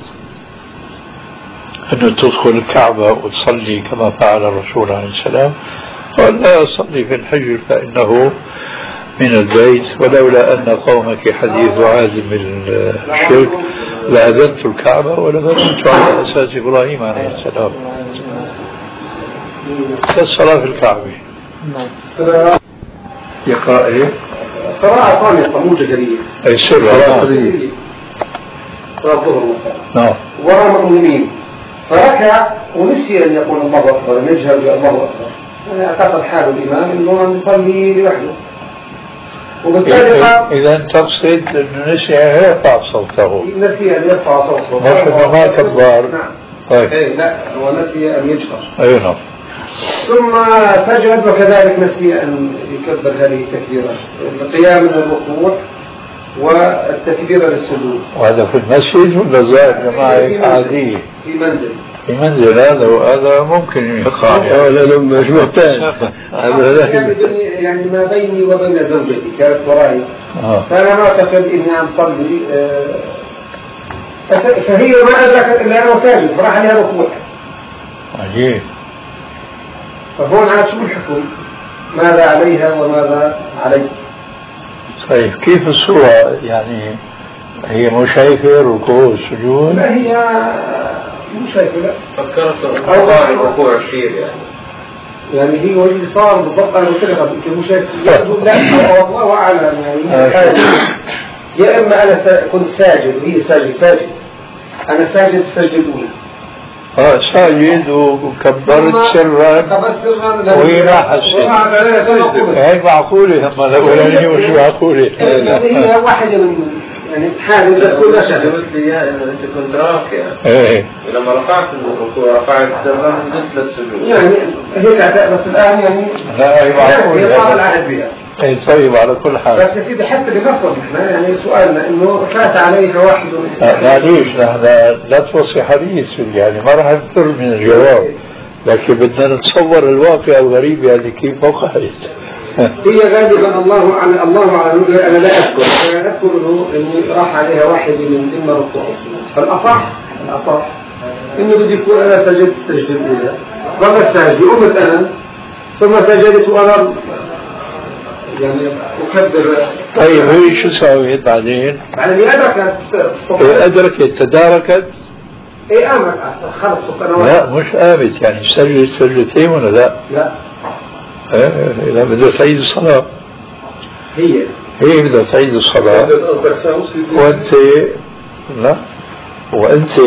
أن تدخل الكعبة وتصلي كما فعل الرسول عليه السلام قال لا أصلي في الحجر فإنه من البيت ولولا أن قومك حديث عهد بالشرك لأذنت الكعبة ولبنيت على أساس إبراهيم عليه السلام. كالصلاة في الكعبة. يقرأ إيه؟ قراءة طامقة مو جزرية. أي سر قراءة جزرية. قراءة ظهر نعم. وراء مؤمنين فركع ونسي أن يقول الله أكبر أن يجهر بالله أكبر. اعتقد حال الإمام أنه يصلي لوحده. وبالتالي إذا تقصد أنه نسي أن يرفع صوته. نسي أن يرفع صوته. مش ما كبر. نعم. طيب. إيه لا هو نسي أن يجهر. أي نعم. ثم سجد وكذلك نسي أن يكبر هذه التكبيرات القيام من الركوع والتكبير للسجود. وهذا في المسجد ولا زائد جماعة عادية؟ في منزل. في منزل هذا وهذا ممكن يقع يعني. لا مش محتاج. يعني, يعني ما بيني وبين زوجتي كانت وراي. آه. فأنا ما أعتقد إني عم صلي آه فهي ما أدركت إلا أنا ساجد فراح عليها ركوع. عجيب. فهون عاد شو الحكم؟ ماذا عليها وماذا علي؟ طيب كيف الصورة يعني هي مو شايفة ركوع والسجود؟ لا هي مو شايفة لا. فكرت أوضاع الركوع كثير يعني. يعني هي واللي صار بالضبط أنا قلت لها أنت مو شايفة لا والله أعلم يعني. يا إما أنا كنت ساجد وهي ساجد ساجد. أنا ساجد السجدة الأولى. اه ساجد وكبرت سرا وهي ما حسيت. هاي معقولة هم الأولانية وش معقولة؟ هي واحدة من يعني حال إذا تكون أشهد قلت لي إياه إنه أنت كنت راكع. إيه. ولما رفعت الركوع رفعت سرا نزلت للسجود. يعني هيك بس الآن يعني. لا هي طال العهد بها. إيه طيب على كل حال. بس يا سيدي حتى بنفرض إحنا يعني سؤالنا إنه فات عليك واحد من. معليش نحن لا توصي حديث يعني ما راح نفر من الجواب. لكن بدنا نتصور الواقع الغريب يعني كيف وقعت. هي غالبا الله على الله على انا لا اذكر انا اذكر انه اني راح عليها واحد من ضمن ركوع فالاصح الاصح انه بده يكون انا سجدت السجده الاولى وما سجدت قمت انا ثم سجدت وانا يعني اكبر. طيب هي شو سويت بعدين؟ بعدين ادركت ادركت تداركت؟ ايه قامت خلص انا لا مش قامت يعني سجدت سجدتين ولا لا؟ لا ايه لا بدها تعيد الصلاة. هي هي بدها تعيد الصلاة. وانت لا وانت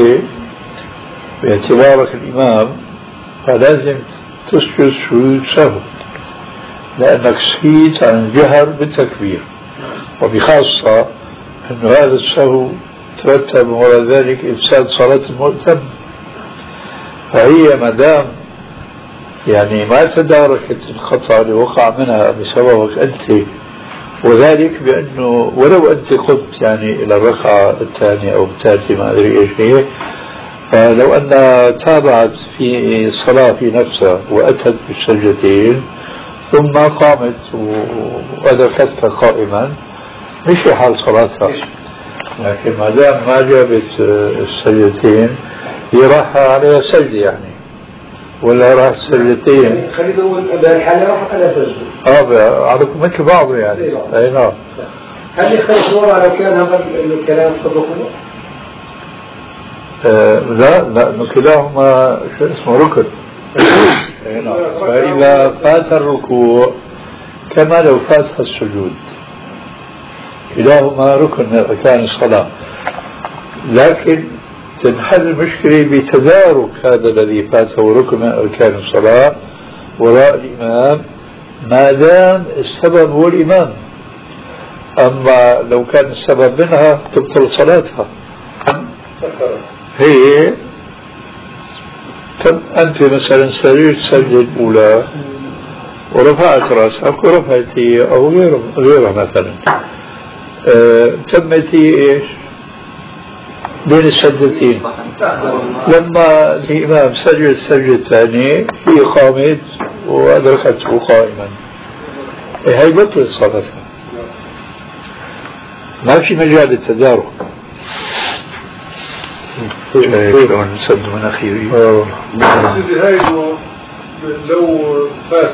باعتبارك الامام فلازم تسجد سجود سهو لانك سهيت عن الجهر بالتكبير وبخاصة انه هذا السهو ترتب وراء ذلك افساد صلاة المؤتم. فهي مدام يعني ما تداركت الخطأ اللي وقع منها بسببك أنت وذلك بأنه ولو أنت قمت يعني إلى الركعة الثانية أو الثالثة ما أدري إيش هي فلو أنها تابعت في الصلاة في نفسها وأتت بالسجدتين ثم قامت وأدركتك قائما مش حال صلاتها. لكن ما دام ما جابت السجدتين هي راح عليها سجدة يعني ولا راح سجدتين. خلينا نقول بهالحالة راح على سجدة. اه على مثل بعضه يعني. اي نعم. هل يختلف وضع لو كان هذا الكلام صدقه؟ آه لا لا كلاهما شو اسمه ركن. اي نعم. فإذا فات الركوع كما لو فات السجود كلاهما ركن من أركان الصلاة. لكن تنحل المشكلة بتدارك هذا الذي فاته ركن من أركان الصلاة وراء الإمام ما دام السبب هو الإمام. أما لو كان السبب منها تبطل صلاتها. هي أنت مثلا سجدت السجدة الأولى ورفعت رأسك ورفعت هي أو غيرها مثلا أه تمت هي إيش بين السجدتين. لما الإمام سجد السجدة الثانية هي قامت وأدركته قائما هي بطلت صلاتها ما في مجال للتدارك. شلون نسد من أخيري هاي لو فات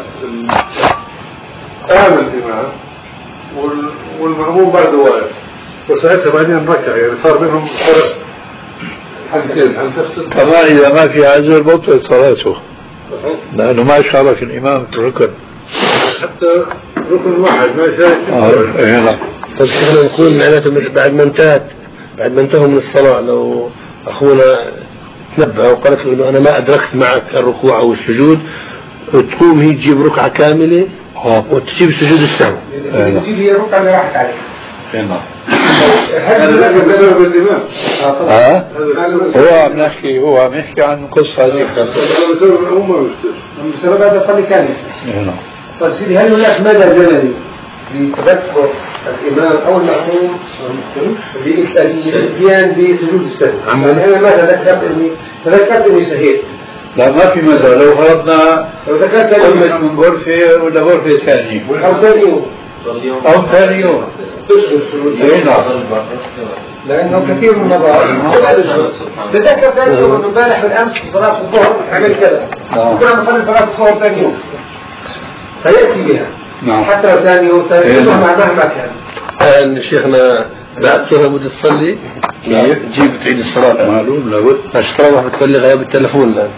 قام الإمام والمأموم بعده واقف وساعتها بعدين ركع يعني صار بينهم فرق حلقتين هل تفسد؟ كمان إذا ما في عذر بطلت صلاته لأنه ما شارك الإمام في الركن حتى ركن واحد ما يشارك. اه ايه لا. طيب احنا نقول معناته بعد ما انتهت بعد ما انتهوا من الصلاة لو أخونا تنبه وقالت له إنه أنا ما أدركت معك الركوع أو السجود وتقوم هي تجيب ركعة كاملة وتجيب سجود السهو. تجيب هي الركعة اللي راحت عليها. نعم. هذا بسبب الإمام. ها؟ هو عم نحكي هو عم يحكي عن قصة هذيك. هذا بسبب الأمة بسبب هذا صلي كامل. نعم. طيب سيدي هل هناك مدى زمني لتذكر الإمام أو المأموم بالاتيان بسجود السهو؟ يعني أنا ما تذكرت إني تذكرت إني سهيت. لا ما في مدى لو فرضنا لو ذكرت قمت من غرفة ولا غرفة ثانية أو ثاني يوم أو ثاني يوم تسجد سجود. نعم. لأنه كثير من المرات تذكر ثاني يوم إنه امبارح بالأمس في صلاة الظهر عمل كذا. كنا نصلي صلاة الظهر ثاني يوم. فيأتي بها. نعم. حتى لو ثاني يوم ثاني يوم مهما كان. الآن شيخنا بعد تروح بدها تصلي تجيب تعيد الصلاة معلوم لابد عشان تروح بتبلغها بالتلفون الآن.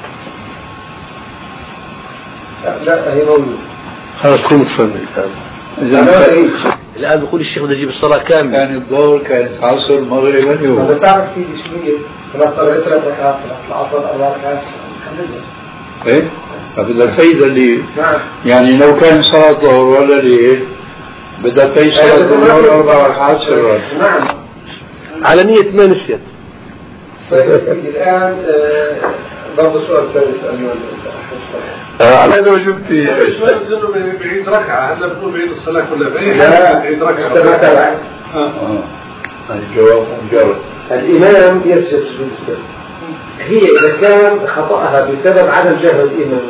لا هي موجودة. خلاص تكون تصلي الآن. الآن بيقول الشيخ بده يجيب الصلاة كاملة. كان الظهر كانت عصر مغرب اليوم. هذا تعرف سيدي شو هي؟ صلاة ثلاث ركعات صلاة العصر أربع ركعات. إيه؟ فبدها تعيد اللي نعم. يعني لو كان صلاة ظهر ولا ليل بدها تعيد صلاة الظهر أربع ركعات سرا. نعم. على نية ما نسيت. طيب يا سيدي الآن برضه سؤال ثاني سألني على هذا وجبتي شوية بتقولوا بعيد ركعة، هلا بتقول بعيد الصلاة كلها بعيد لا بعيد ركعة. ركعة. الجواب مجرد. الإمام يسجد سجود السهو. هي إذا كان خطأها بسبب عدم جهل الإمام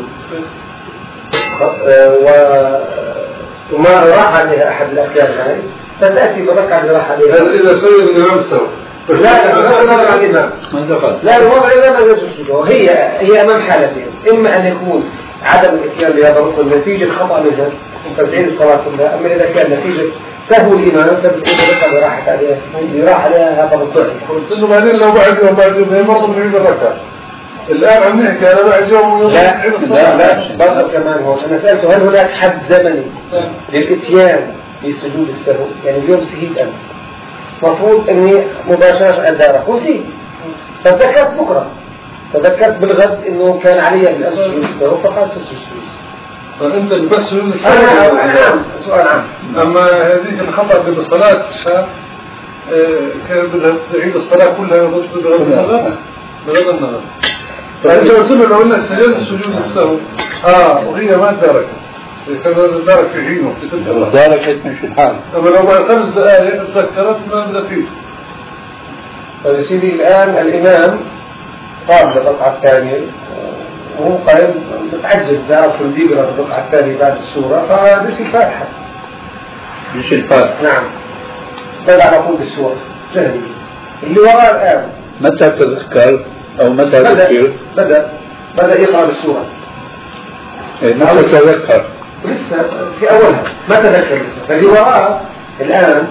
وما راح عليها أحد الأحكام هاي فتأتي بالركعة اللي راح عليها. إذا سوي الإمام سوى. لا لا لا لا الإمام. لا الوضع الإمام لا يسجد. هي هي أمام حالتين، إما أن يكون عدم الإتيان بهذا الركن نتيجة خطأ منها فتعيد الصلاة كلها، أما إذا كان نتيجة سهو الإمام فتعيد الركعة اللي راحت عليها اللي راح عليها هذا الركن. قلت له بعدين لو بعد يوم بعد يوم مرة بعيد الركعة. الآن عم نحكي أنا بعد يوم يوم لا لا لا برضه كمان هو أنا سألته هل هناك حد زمني للإتيان بسجود السهو؟ يعني اليوم سهيت أنا مفروض أني مباشرة أدارك وسيت فذكرت بكرة تذكرت بالغد أنه كان علي بالأمس سجود السهو فقالت سجود السهو. فأنت بس سجود السهو نعم سؤال عام. أما هذه الخطأ بالصلاة كان بدها تعيد الصلاة كلها بغض النظر بغض النظر. فأنت قلت له لو أنك سجدت سجود السهو آه وهي ما تدارك كان دارك في حينه داركت مش الحال. أما لو بعد خمس دقائق تسكرت ما بدها فيه. طيب سيدي الآن الإمام قام بالركعة الثانية وهو قائم متعجل ذاك الديقرة بالركعة الثانية بعد السورة فنسي الفاتحة. مش الفاتحة. نعم. بدأ على طول بالسورة جهلي. اللي وراء الآن. متى تذكر أو متى تذكر؟ بدأ بدأ يقرأ بالسورة. متى تذكر؟ لسه في أولها ما تذكر لسه. فاللي وراء الآن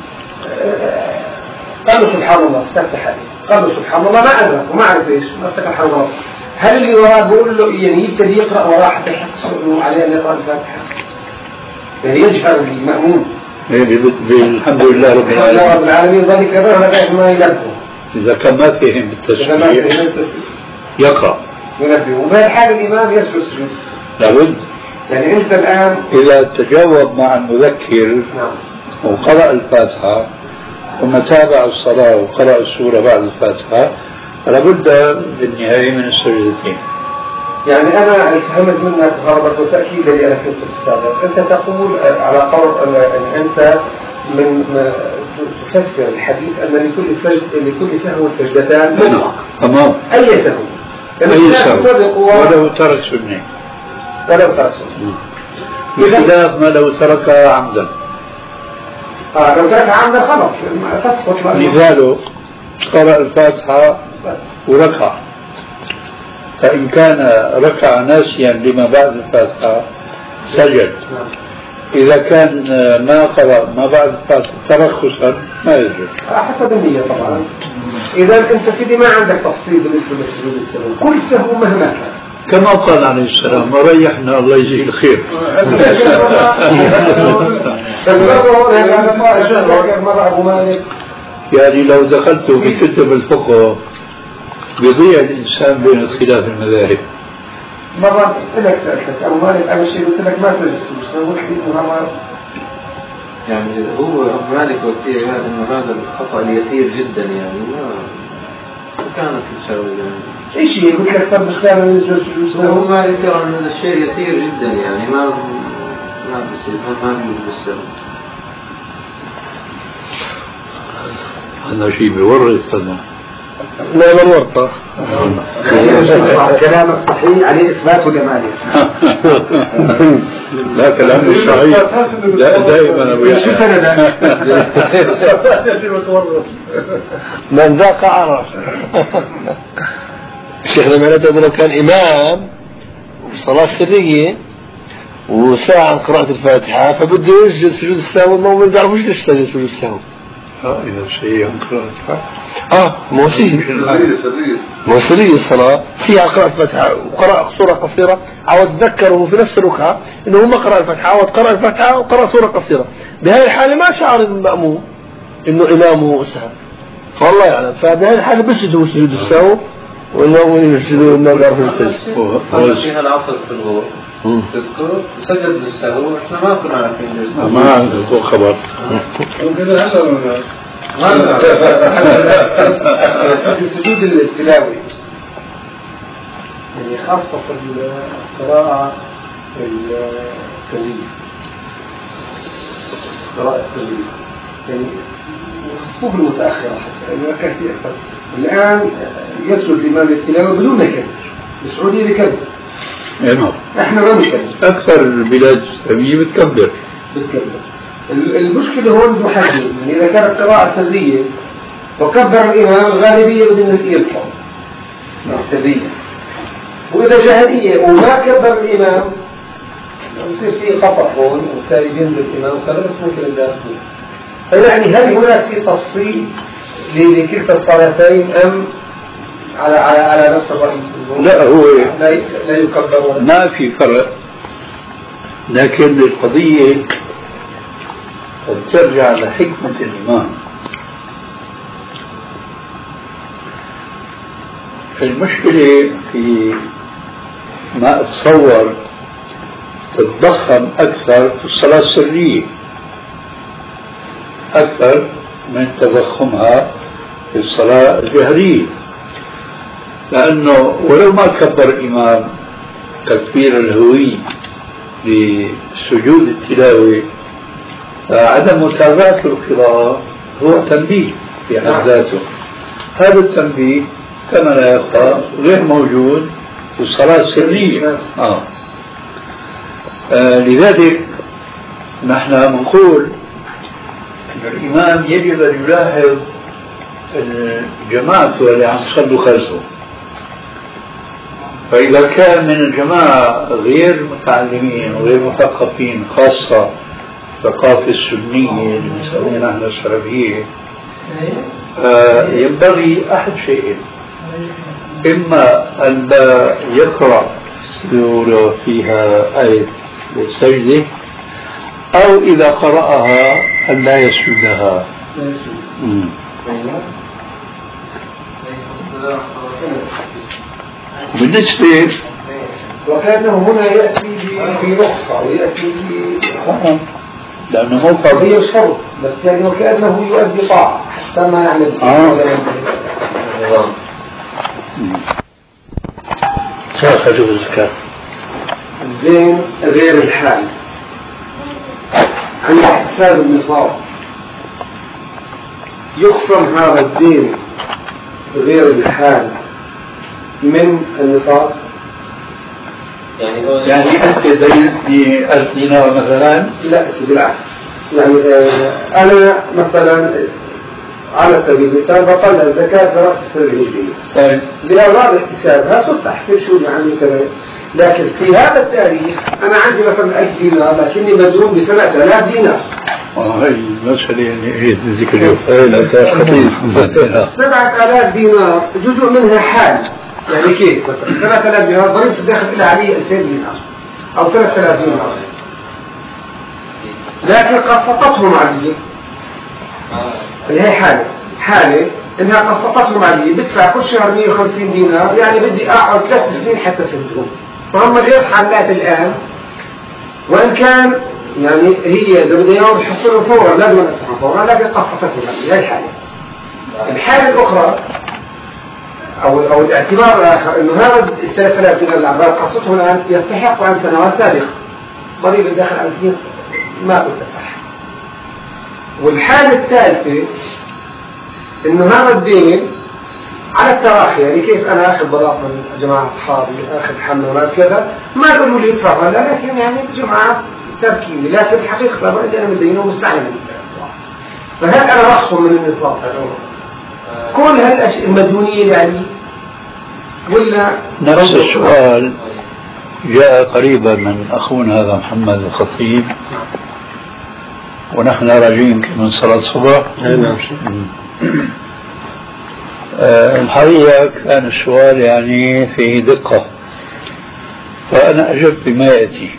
قالوا سبحان الله استفتح عليه. قالوا سبحان الله ما أدرك وما عرف إيش ما استفتح الله. هل اللي وراه بقول له يعني يبتدي يقرأ وراه حتى يحس إنه عليه أن يقرأ الفاتحة؟ يعني يجهر المأمون. الحمد لله رب العالمين. رب العالمين ذلك كذا لغاية ما ينبه. إذا كان ما فهم بالتسبيح يقرأ. ينبه وبهالحال الإمام يسجد سجود لابد. يعني أنت الآن إذا تجاوب مع المذكر نعم. وقرأ الفاتحة ثم تابع الصلاة وقرأ السورة بعد الفاتحة لابد بالنهاية من السجدتين. يعني أنا فهمت منك غرضك وتأكيدا لأنا كنت في السابق أنت تقول على قول أن أنت من تفسر الحديث أن لكل سجد لكل سهو سجدتان مطلق. تمام. أي سهو؟ أي سهو ولو ترك سنة ولو ترك سنة بخلاف ما لو تركها عمدا. آه لو تركها عمدا خلاص تسقط. مثاله قرأ الفاتحة وركع فإن كان ركع ناسيا لما بعد الفاتحة سجد. إذا كان ما قرأ ما بعد الفاتحة ترخصا ما يسجد. حسب النية طبعا. إذا أنت سيدي ما عندك تفصيل بالنسبة لسجود السهو كل سهو مهما كان. كما قال عليه السلام وريحنا الله يجزيه الخير. يعني لو دخلت بكتب الفقه يضيع الإنسان بين اختلاف المذاهب. مرة لك سألتك أو مالك أول شيء قلت لك ما تجلس قلت لي مرة يعني هو أبو مالك وكثير هذا إنه هذا الخطأ اليسير جدا يعني ما كانت تساوي يعني. إيش هي قلت لك طب مختار من الجلوس هو مالك ترى إن هذا الشيء يسير جدا يعني ما ما بيصير ما بيصير. هذا شيء بيورط طبعا. لا من ورطة. كلامك صحيح عليه إثبات وجمالي. لا كلامه صحيح. لا دائما أبو يحيى. من ذاق عرف. الشيخ لما نتدرى كان إمام وصلاة سرية وساعة عن قراءة الفاتحة فبده يسجد سجود السهو ما ما بيعرفوش ليش يسجد سجود السهو. اه إذا شيء عن قراءة الفاتحة. اه موسيقى. موسيقى الصلاة ساعة قراءة الفاتحة وقرأ سورة قصيرة عاوز تذكره في نفس الركعة إنه ما قرأ الفاتحة عاوز قرأ الفاتحة وقرأ سورة قصيرة. بهذه الحالة ما شعر المأموم إنه إمامه سهل. فالله يعلم فبهذه الحالة بيسجدوا سجود السهو والمأمون يسجدوا ما بيعرفوا يسجدوا. صار فيها العصر في الغور. تذكر سجد للسهو احنا ما كنا عارفين ما عندكم خبر. وكذا هلا سجود التلاوة يعني خاصة في القراءة السرية، القراءة السرية يعني الصفوف المتأخرة حتى يعني كان في أكثر. الآن يسجد الإمام التلاوة بدون نكبر، السعودية بكبر. نعم. احنا ما بنكبر. أكثر البلاد الإسلامية بتكبر. بتكبر. المشكلة هون محدد، يعني إذا كانت قراءة سرية وكبر الإمام الغالبية بدون يرفع سرية، وإذا جهرية وما كبر الإمام يصير فيه خطأ هون وبالتالي بينزل الإمام وكذا، بس ممكن الداخل. فيعني هل هناك في تفصيل لكلتا الصلاتين أم على على على نفس الرأي؟ لا، هو لا لا يكبر، ما في فرق، لكن القضية ترجع لحكمة الإمام. المشكلة في ما أتصور تتضخم أكثر في الصلاة السرية أكثر من تضخمها في الصلاة الجهرية، لأنه ولو ما كبر الإمام تكبير الهوي لسجود التلاوة، عدم متابعة القراءة هو تنبيه في حد ذاته. هذا التنبيه كما لا يخفى غير موجود في الصلاة السرية. آه. آه لذلك نحن نقول أن الإمام يجب أن يلاحظ الجماعة اللي عم تصلوا خلفه، فإذا كان من الجماعة غير متعلمين وغير مثقفين، خاصة الثقافة السنية اللي بنسميها نحن السلفية، آه ينبغي أحد شيئين: إما أن لا يقرأ سورة فيها آية السجدة، أو إذا قرأها أن لا يسجدها. بالنسبة وكأنه هنا يأتي برخصة ويأتي ب لأنه مو فرض، هي شرط، بس يعني وكأنه يؤدي طاعة حتى ما يعمل آه. ولا ينتهي. خرجوا الزكاة. الدين غير الحال عند حساب النصاب يخصم هذا الدين غير الحال من النصاب. يعني يعني أنت دينتني ألف دينار مثلا؟ لا بالعكس، يعني أنا مثلا على سبيل المثال بطلع الزكاة في رأس السنة الهجرية لأغراض احتسابها صرت أحسب شو يعني كذا، لكن في هذا التاريخ أنا عندي مثلا ألف دينار لكني مديون بسبعة آلاف دينار. آه هاي المسألة يعني هي ذيك اليوم خطير. سبعة آلاف دينار جزء منها حال، يعني كيف مثلا سبعة آلاف دينار ضريبة الداخل إلى عليه ألفين دينار أو ثلاثة آلاف دينار، لكن قد فقطهم علي اللي هي حالة حالة إنها قد فقطهم علي بدفع كل شهر مئة وخمسين دينار، يعني بدي أقعد ثلاث سنين حتى سدهم، فهم غير حالات الآن. وإن كان يعني هي إذا بدي يوم يحصلوا فورا لازم أدفعهم فورا، لكن قد فقطهم علي. هي الحالة. الحالة الأخرى أو أو الاعتبار الآخر إنه هذا الثلاث آلاف دينار الأعمال قصتهم الآن يستحق عن سنوات سابقة ضريبة الداخل على سنين ما بدفعها. والحالة الثالثة إنه هذا الدين على التراخي، يعني كيف أنا أخذ بلاط من جماعة أصحابي أخذ حملات كذا ما يقولوا لي يدفع ولا، لكن يعني جماعة تركيني، لكن الحقيقة اللي أنا مدينه مستعمل، فهل أنا رخصهم من النصاب كل هالأشياء المديونية يعني ولا؟ نفس السؤال جاء قريبا من أخونا هذا محمد الخطيب ونحن راجعين من صلاة الصبح. آه الحقيقة كان السؤال يعني فيه دقة، فأنا أجبت بما يأتي.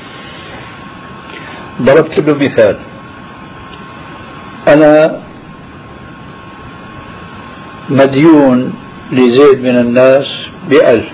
ضربت له مثال: أنا مديون لزيد من الناس بألف،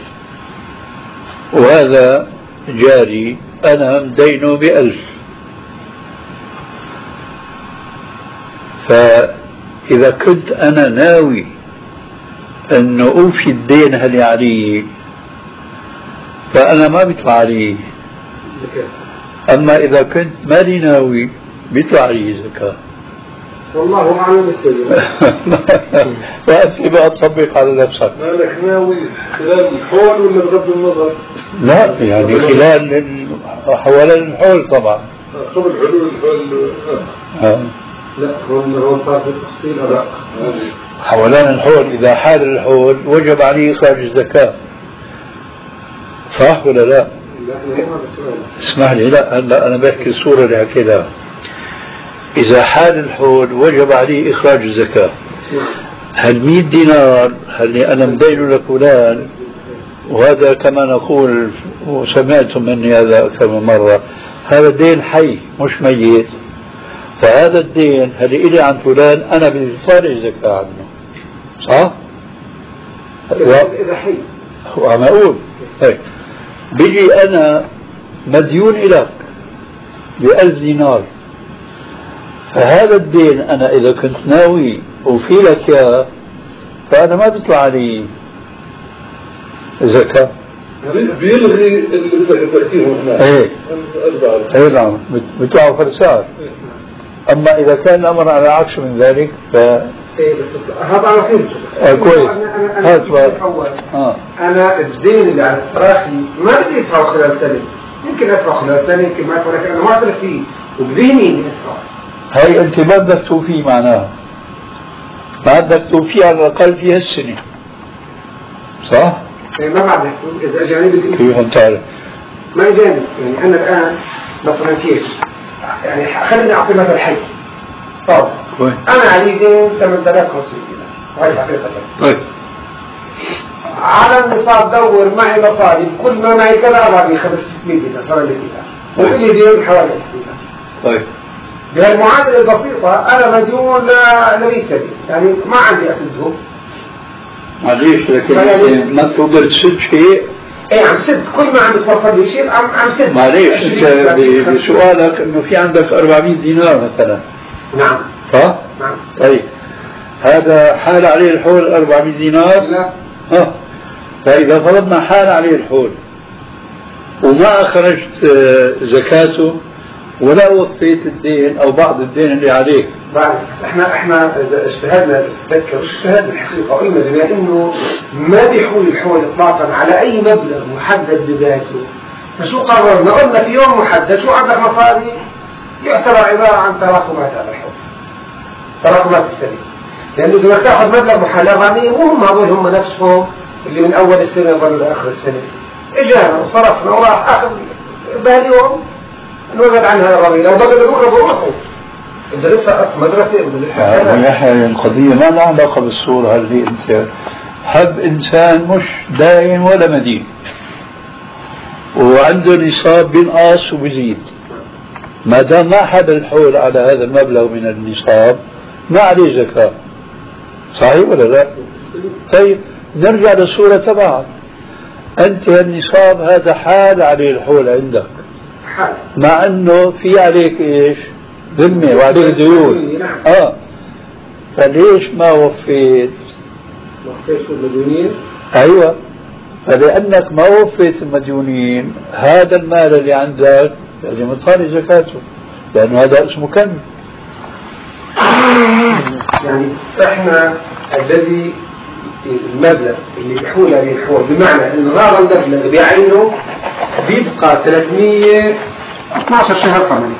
وهذا جاري أنا مدينه بألف، إذا كنت أنا ناوي أنه أوفي الدين اللي علي فأنا ما بيطلع علي، أما إذا كنت مالي ناوي بيطلع علي زكاة. والله أعلم بالسبيل. وأنت بقى تطبق على نفسك. مالك ناوي خلال الحول ولا بغض النظر؟ لا يعني خلال حوالين الحول طبعا. قبل حلول الحول. آه. لا هون هون صار في التفصيل أدق. حوالين الحول إذا حال الحول وجب عليه إخراج الزكاة. صح ولا لا؟ لا مو هذا السؤال. اسمح لي، لا هلا أنا بحكي الصورة اللي حكيتها. إذا حال الحول وجب عليه إخراج الزكاة. هل مئة دينار اللي أنا مدينه لفلان، وهذا كما نقول وسمعتم مني هذا أكثر من مرة، هذا دين حي مش ميت، فهذا الدين اللي إلي عن فلان أنا بدي صاري زكاة عنه، صح؟ إذا حي وعم أقول هيك بيجي أنا مديون إليك بألف دينار، فهذا الدين أنا إذا كنت ناوي وفي لك يا فأنا ما بيطلع علي زكاة. بيلغي اللي بدك تزكيه هناك. ايه ايه نعم بيطلعوا فرسان. اما اذا كان الامر على عكس من ذلك ف ايه بس هذا على خير. آه كويس. انا انا انا آه. انا الدين اللي على التراخي ما بدي ادفعه خلال سنه، يمكن ادفعه خلال سنه يمكن ما ادفع، لكن انا ما اعترف فيه وبذهني اني ادفعه. هاي انت ما بدك توفيه معناها، ما بدك توفيه على الاقل في هالسنه، صح؟ ما بعرف اذا اجاني بالدين كيف انت عارف؟ ما اجاني، يعني انا الان مثلا كيف يعني خليني اعطي مثل حي صار انا علي دين ثمانية آلاف وخمسمئة دينار وهي حقيقه طيب على النصاب دور معي مصاري كل ما معي كذا ابغى ب خمسمئة دينار ثمانمئة دينار وكل دين حوالي ألف دينار. طيب بهالمعادله البسيطه انا مديون لمئة سنه، يعني ما عندي اسدهم. معليش لكن ما تقدر تسد شيء. ايه عم سد كل ما عم يتوفر لي شيء عم عم سد. معليش انت بسؤالك انه في عندك أربعمئة دينار مثلا. نعم صح؟ نعم. طيب هذا حال عليه الحول أربعمئة دينار؟ لا. ها فإذا فرضنا حال عليه الحول وما أخرجت زكاته ولا وفيت الدين أو بعض الدين اللي عليك. بعد احنا احنا اذا اجتهدنا تذكر اجتهدنا الحقيقه قلنا بما انه ما بيحول الحول اطلاقا على اي مبلغ محدد بذاته، فشو قررنا؟ قلنا في يوم محدد شو عندك مصاري يعتبر عباره عن تراكمات على الحول، تراكمات السنه، لانه اذا بدك تاخذ مبلغ محل أربعمئة مو هم هذول هم نفسهم اللي من اول السنه ظلوا لاخر السنه، اجانا وصرفنا وراح اخر بهاليوم نوجد عنها الرمي، لو بقى بكره بروحوا مدرسة مدرسة يعني القضية ما لها علاقة بالصورة اللي انت حب انسان مش داين ولا مدين وعنده نصاب بينقص وبيزيد، ما دام ما حب الحول على هذا المبلغ من النصاب ما عليه زكاة، صحيح ولا لا؟ طيب نرجع للصورة تبعك، انت النصاب هذا حال عليه الحول عندك مع انه في عليك ايش؟ ذمة وعليك ديون. اه فليش ما وفيت؟ وفيت المديونين؟ ايوه فلانك ما وفيت المديونين هذا المال اللي عندك لازم تصاري زكاته لانه هذا اسمه كنز. يعني احنا الذي المبلغ اللي بيحول عليه الحول بمعنى انه هذا المبلغ بعينه بيبقى ثلاثمئة واثني عشر شهر ثمانية.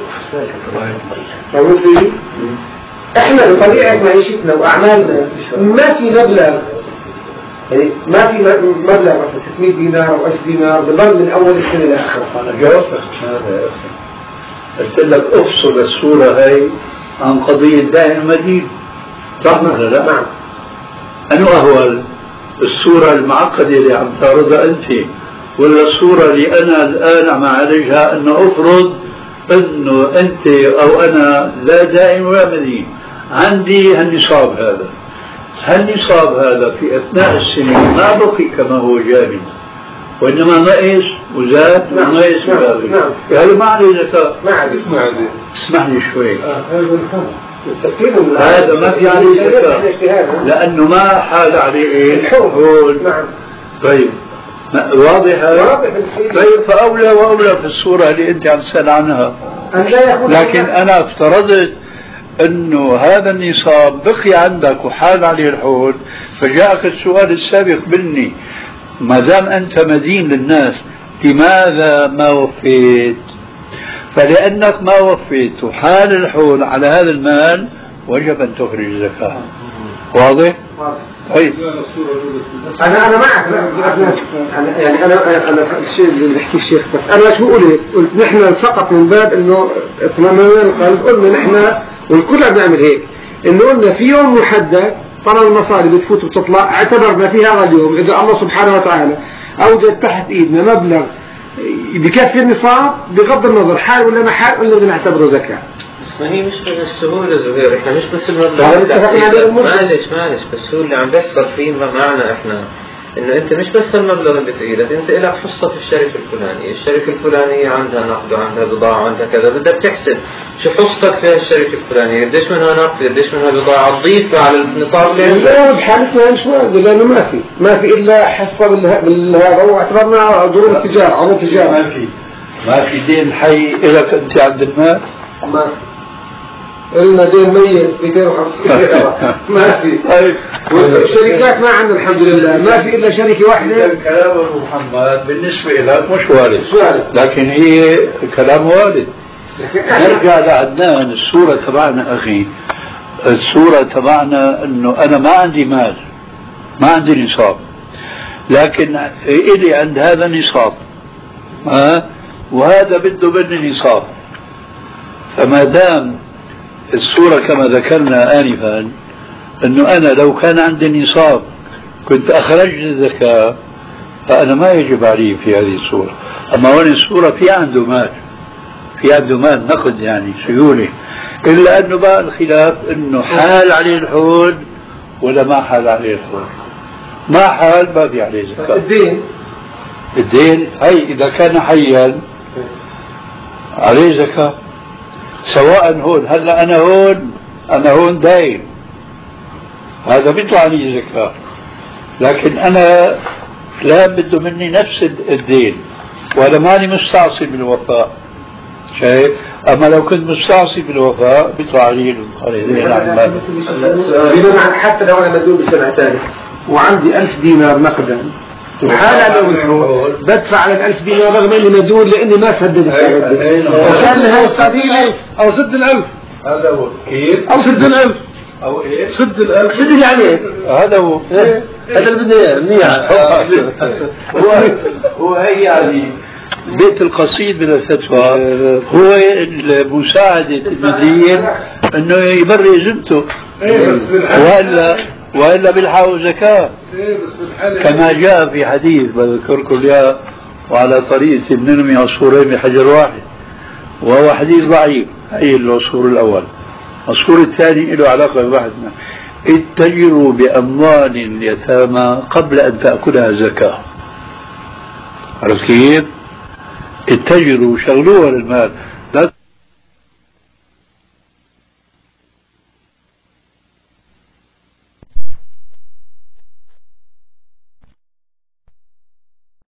احنا بطبيعة معيشتنا واعمالنا ما في مبلغ، يعني ما في مبلغ مثلا ستمئة دينار او ألف دينار بضل من اول السنة لاخرها. انا جاوبتك هذا يا اخي، قلت لك افصل الصورة هاي عن قضية دائن المدين، صح ولا لا؟ نعم. أنه أهول الصورة المعقدة اللي عم تعرضها أنت ولا الصورة اللي أنا الآن عم أعالجها أنه أفرض أنه أنت أو أنا لا دائم ولا مدين، عندي هالنصاب هذا، هالنصاب هذا في أثناء السنة ما بقي كما هو جامد وإنما نقص وزاد ونقص وزاد. نعم. هذا ما عليه زكاة. ما عليه. ما عليه. اسمح لي شوي. آه هذا الفهم. هذا ما في عليه زكاة لأنه ما حال عليه الحول. نعم. طيب واضح هذا؟ طيب فأولى وأولى في الصورة اللي أنت عم تسأل عنها. لكن أنا افترضت أنه هذا النصاب بقي عندك وحال عليه الحول، فجاءك السؤال السابق مني ما دام أنت مدين للناس لماذا ما وفيت؟ فلأنك ما وفيت وحال الحول على هذا المال وجب أن تخرج زكاة. واضح؟ طيب أنا أنا معك. أنا يعني أنا أنا الشيء اللي بيحكي الشيخ بس أنا شو قلت؟ قلت نحن فقط من باب إنه اطمئنان القلب قلنا نحن والكل عم نعمل هيك، إنه قلنا في يوم محدد طلع المصاري بتفوت وبتطلع اعتبرنا في هذا اليوم إذا الله سبحانه وتعالى أوجد تحت إيدنا مبلغ بكفي النصاب بغض النظر حال ولا ما حال ولا بدنا نعتبره زكاة. بس ما هي مش بالسهولة زهير، احنا مش بس المبلغ معلش معلش بس هو اللي عم بيحصل فيه معنا احنا انه انت مش بس المبلغ اللي بايدك، انت لك حصة في الشركة الفلانية، الشركة الفلانية عندها نقد وعندها بضاعة وعندها كذا، بدك تحسب شو حصتك في الشركة الفلانية، قديش منها نقد قديش منها بضاعة تضيفها على النصاب. لا بحالتنا مش واجد لانه ما في ما في الا حصة بالهذا واعتبرنا ضروب التجارة عروض تجارة. ما في ما في دين حي لك انت عند المال. ما قلنا دين ميت مئتين وخمسين ما في. والشركات ما عندنا الحمد لله ما في إلا شركة واحدة. كلام أبو محمد بالنسبة لك مش وارد، لكن هي كلام وارد. نرجع لعدنان الصورة تبعنا أخي، الصورة تبعنا إنه أنا ما عندي مال ما عندي نصاب، لكن إلي عند هذا نصاب ها وهذا بده مني نصاب، فما دام الصورة كما ذكرنا آنفا أنه أنا لو كان عندي نصاب كنت أخرجت الزكاة فأنا ما يجب علي في هذه الصورة. أما هون الصورة في عنده مال في عنده مال نقد يعني سيولة، إلا أنه بقى الخلاف أنه حال عليه الحول ولا ما حال عليه الحول. ما حال ما في عليه زكاة. الدين الدين هي إذا كان حيا عليه زكاة سواء هون. هلا أنا هون أنا هون داين هذا بيطلع لي زكاة، لكن أنا لا بده مني نفس الدين ولا ماني مستعصي بالوفاء شايف. أما لو كنت مستعصي بالوفاء بيطلع لي الدين عن مال. حتى لو أنا مديون بسنة ثانية وعندي ألف دينار نقدا وحال على الحول بدفع على الألف دينار رغم اني مديون لاني ما سددت وكان هذا سبيل او سد الألف. هذا هو كيف او سد الألف او ايه سد الألف سد يعني هذا هو هذا اللي بدنا اياه منيح. هو هو هي يعني بيت القصيد من الفتوى هو مساعدة المدين انه يبرئ ذمته ولا وإلا بالحق زكاة كما جاء في حديث بذكركم إياه وعلى طريقة بنرمي عصفورين بحجر واحد، وهو حديث ضعيف. هي العصفور الأول. العصفور الثاني له علاقة بواحدنا، اتجروا بأموال اليتامى قبل أن تأكلها زكاة. عرفت كيف؟ اتجروا شغلوها للمال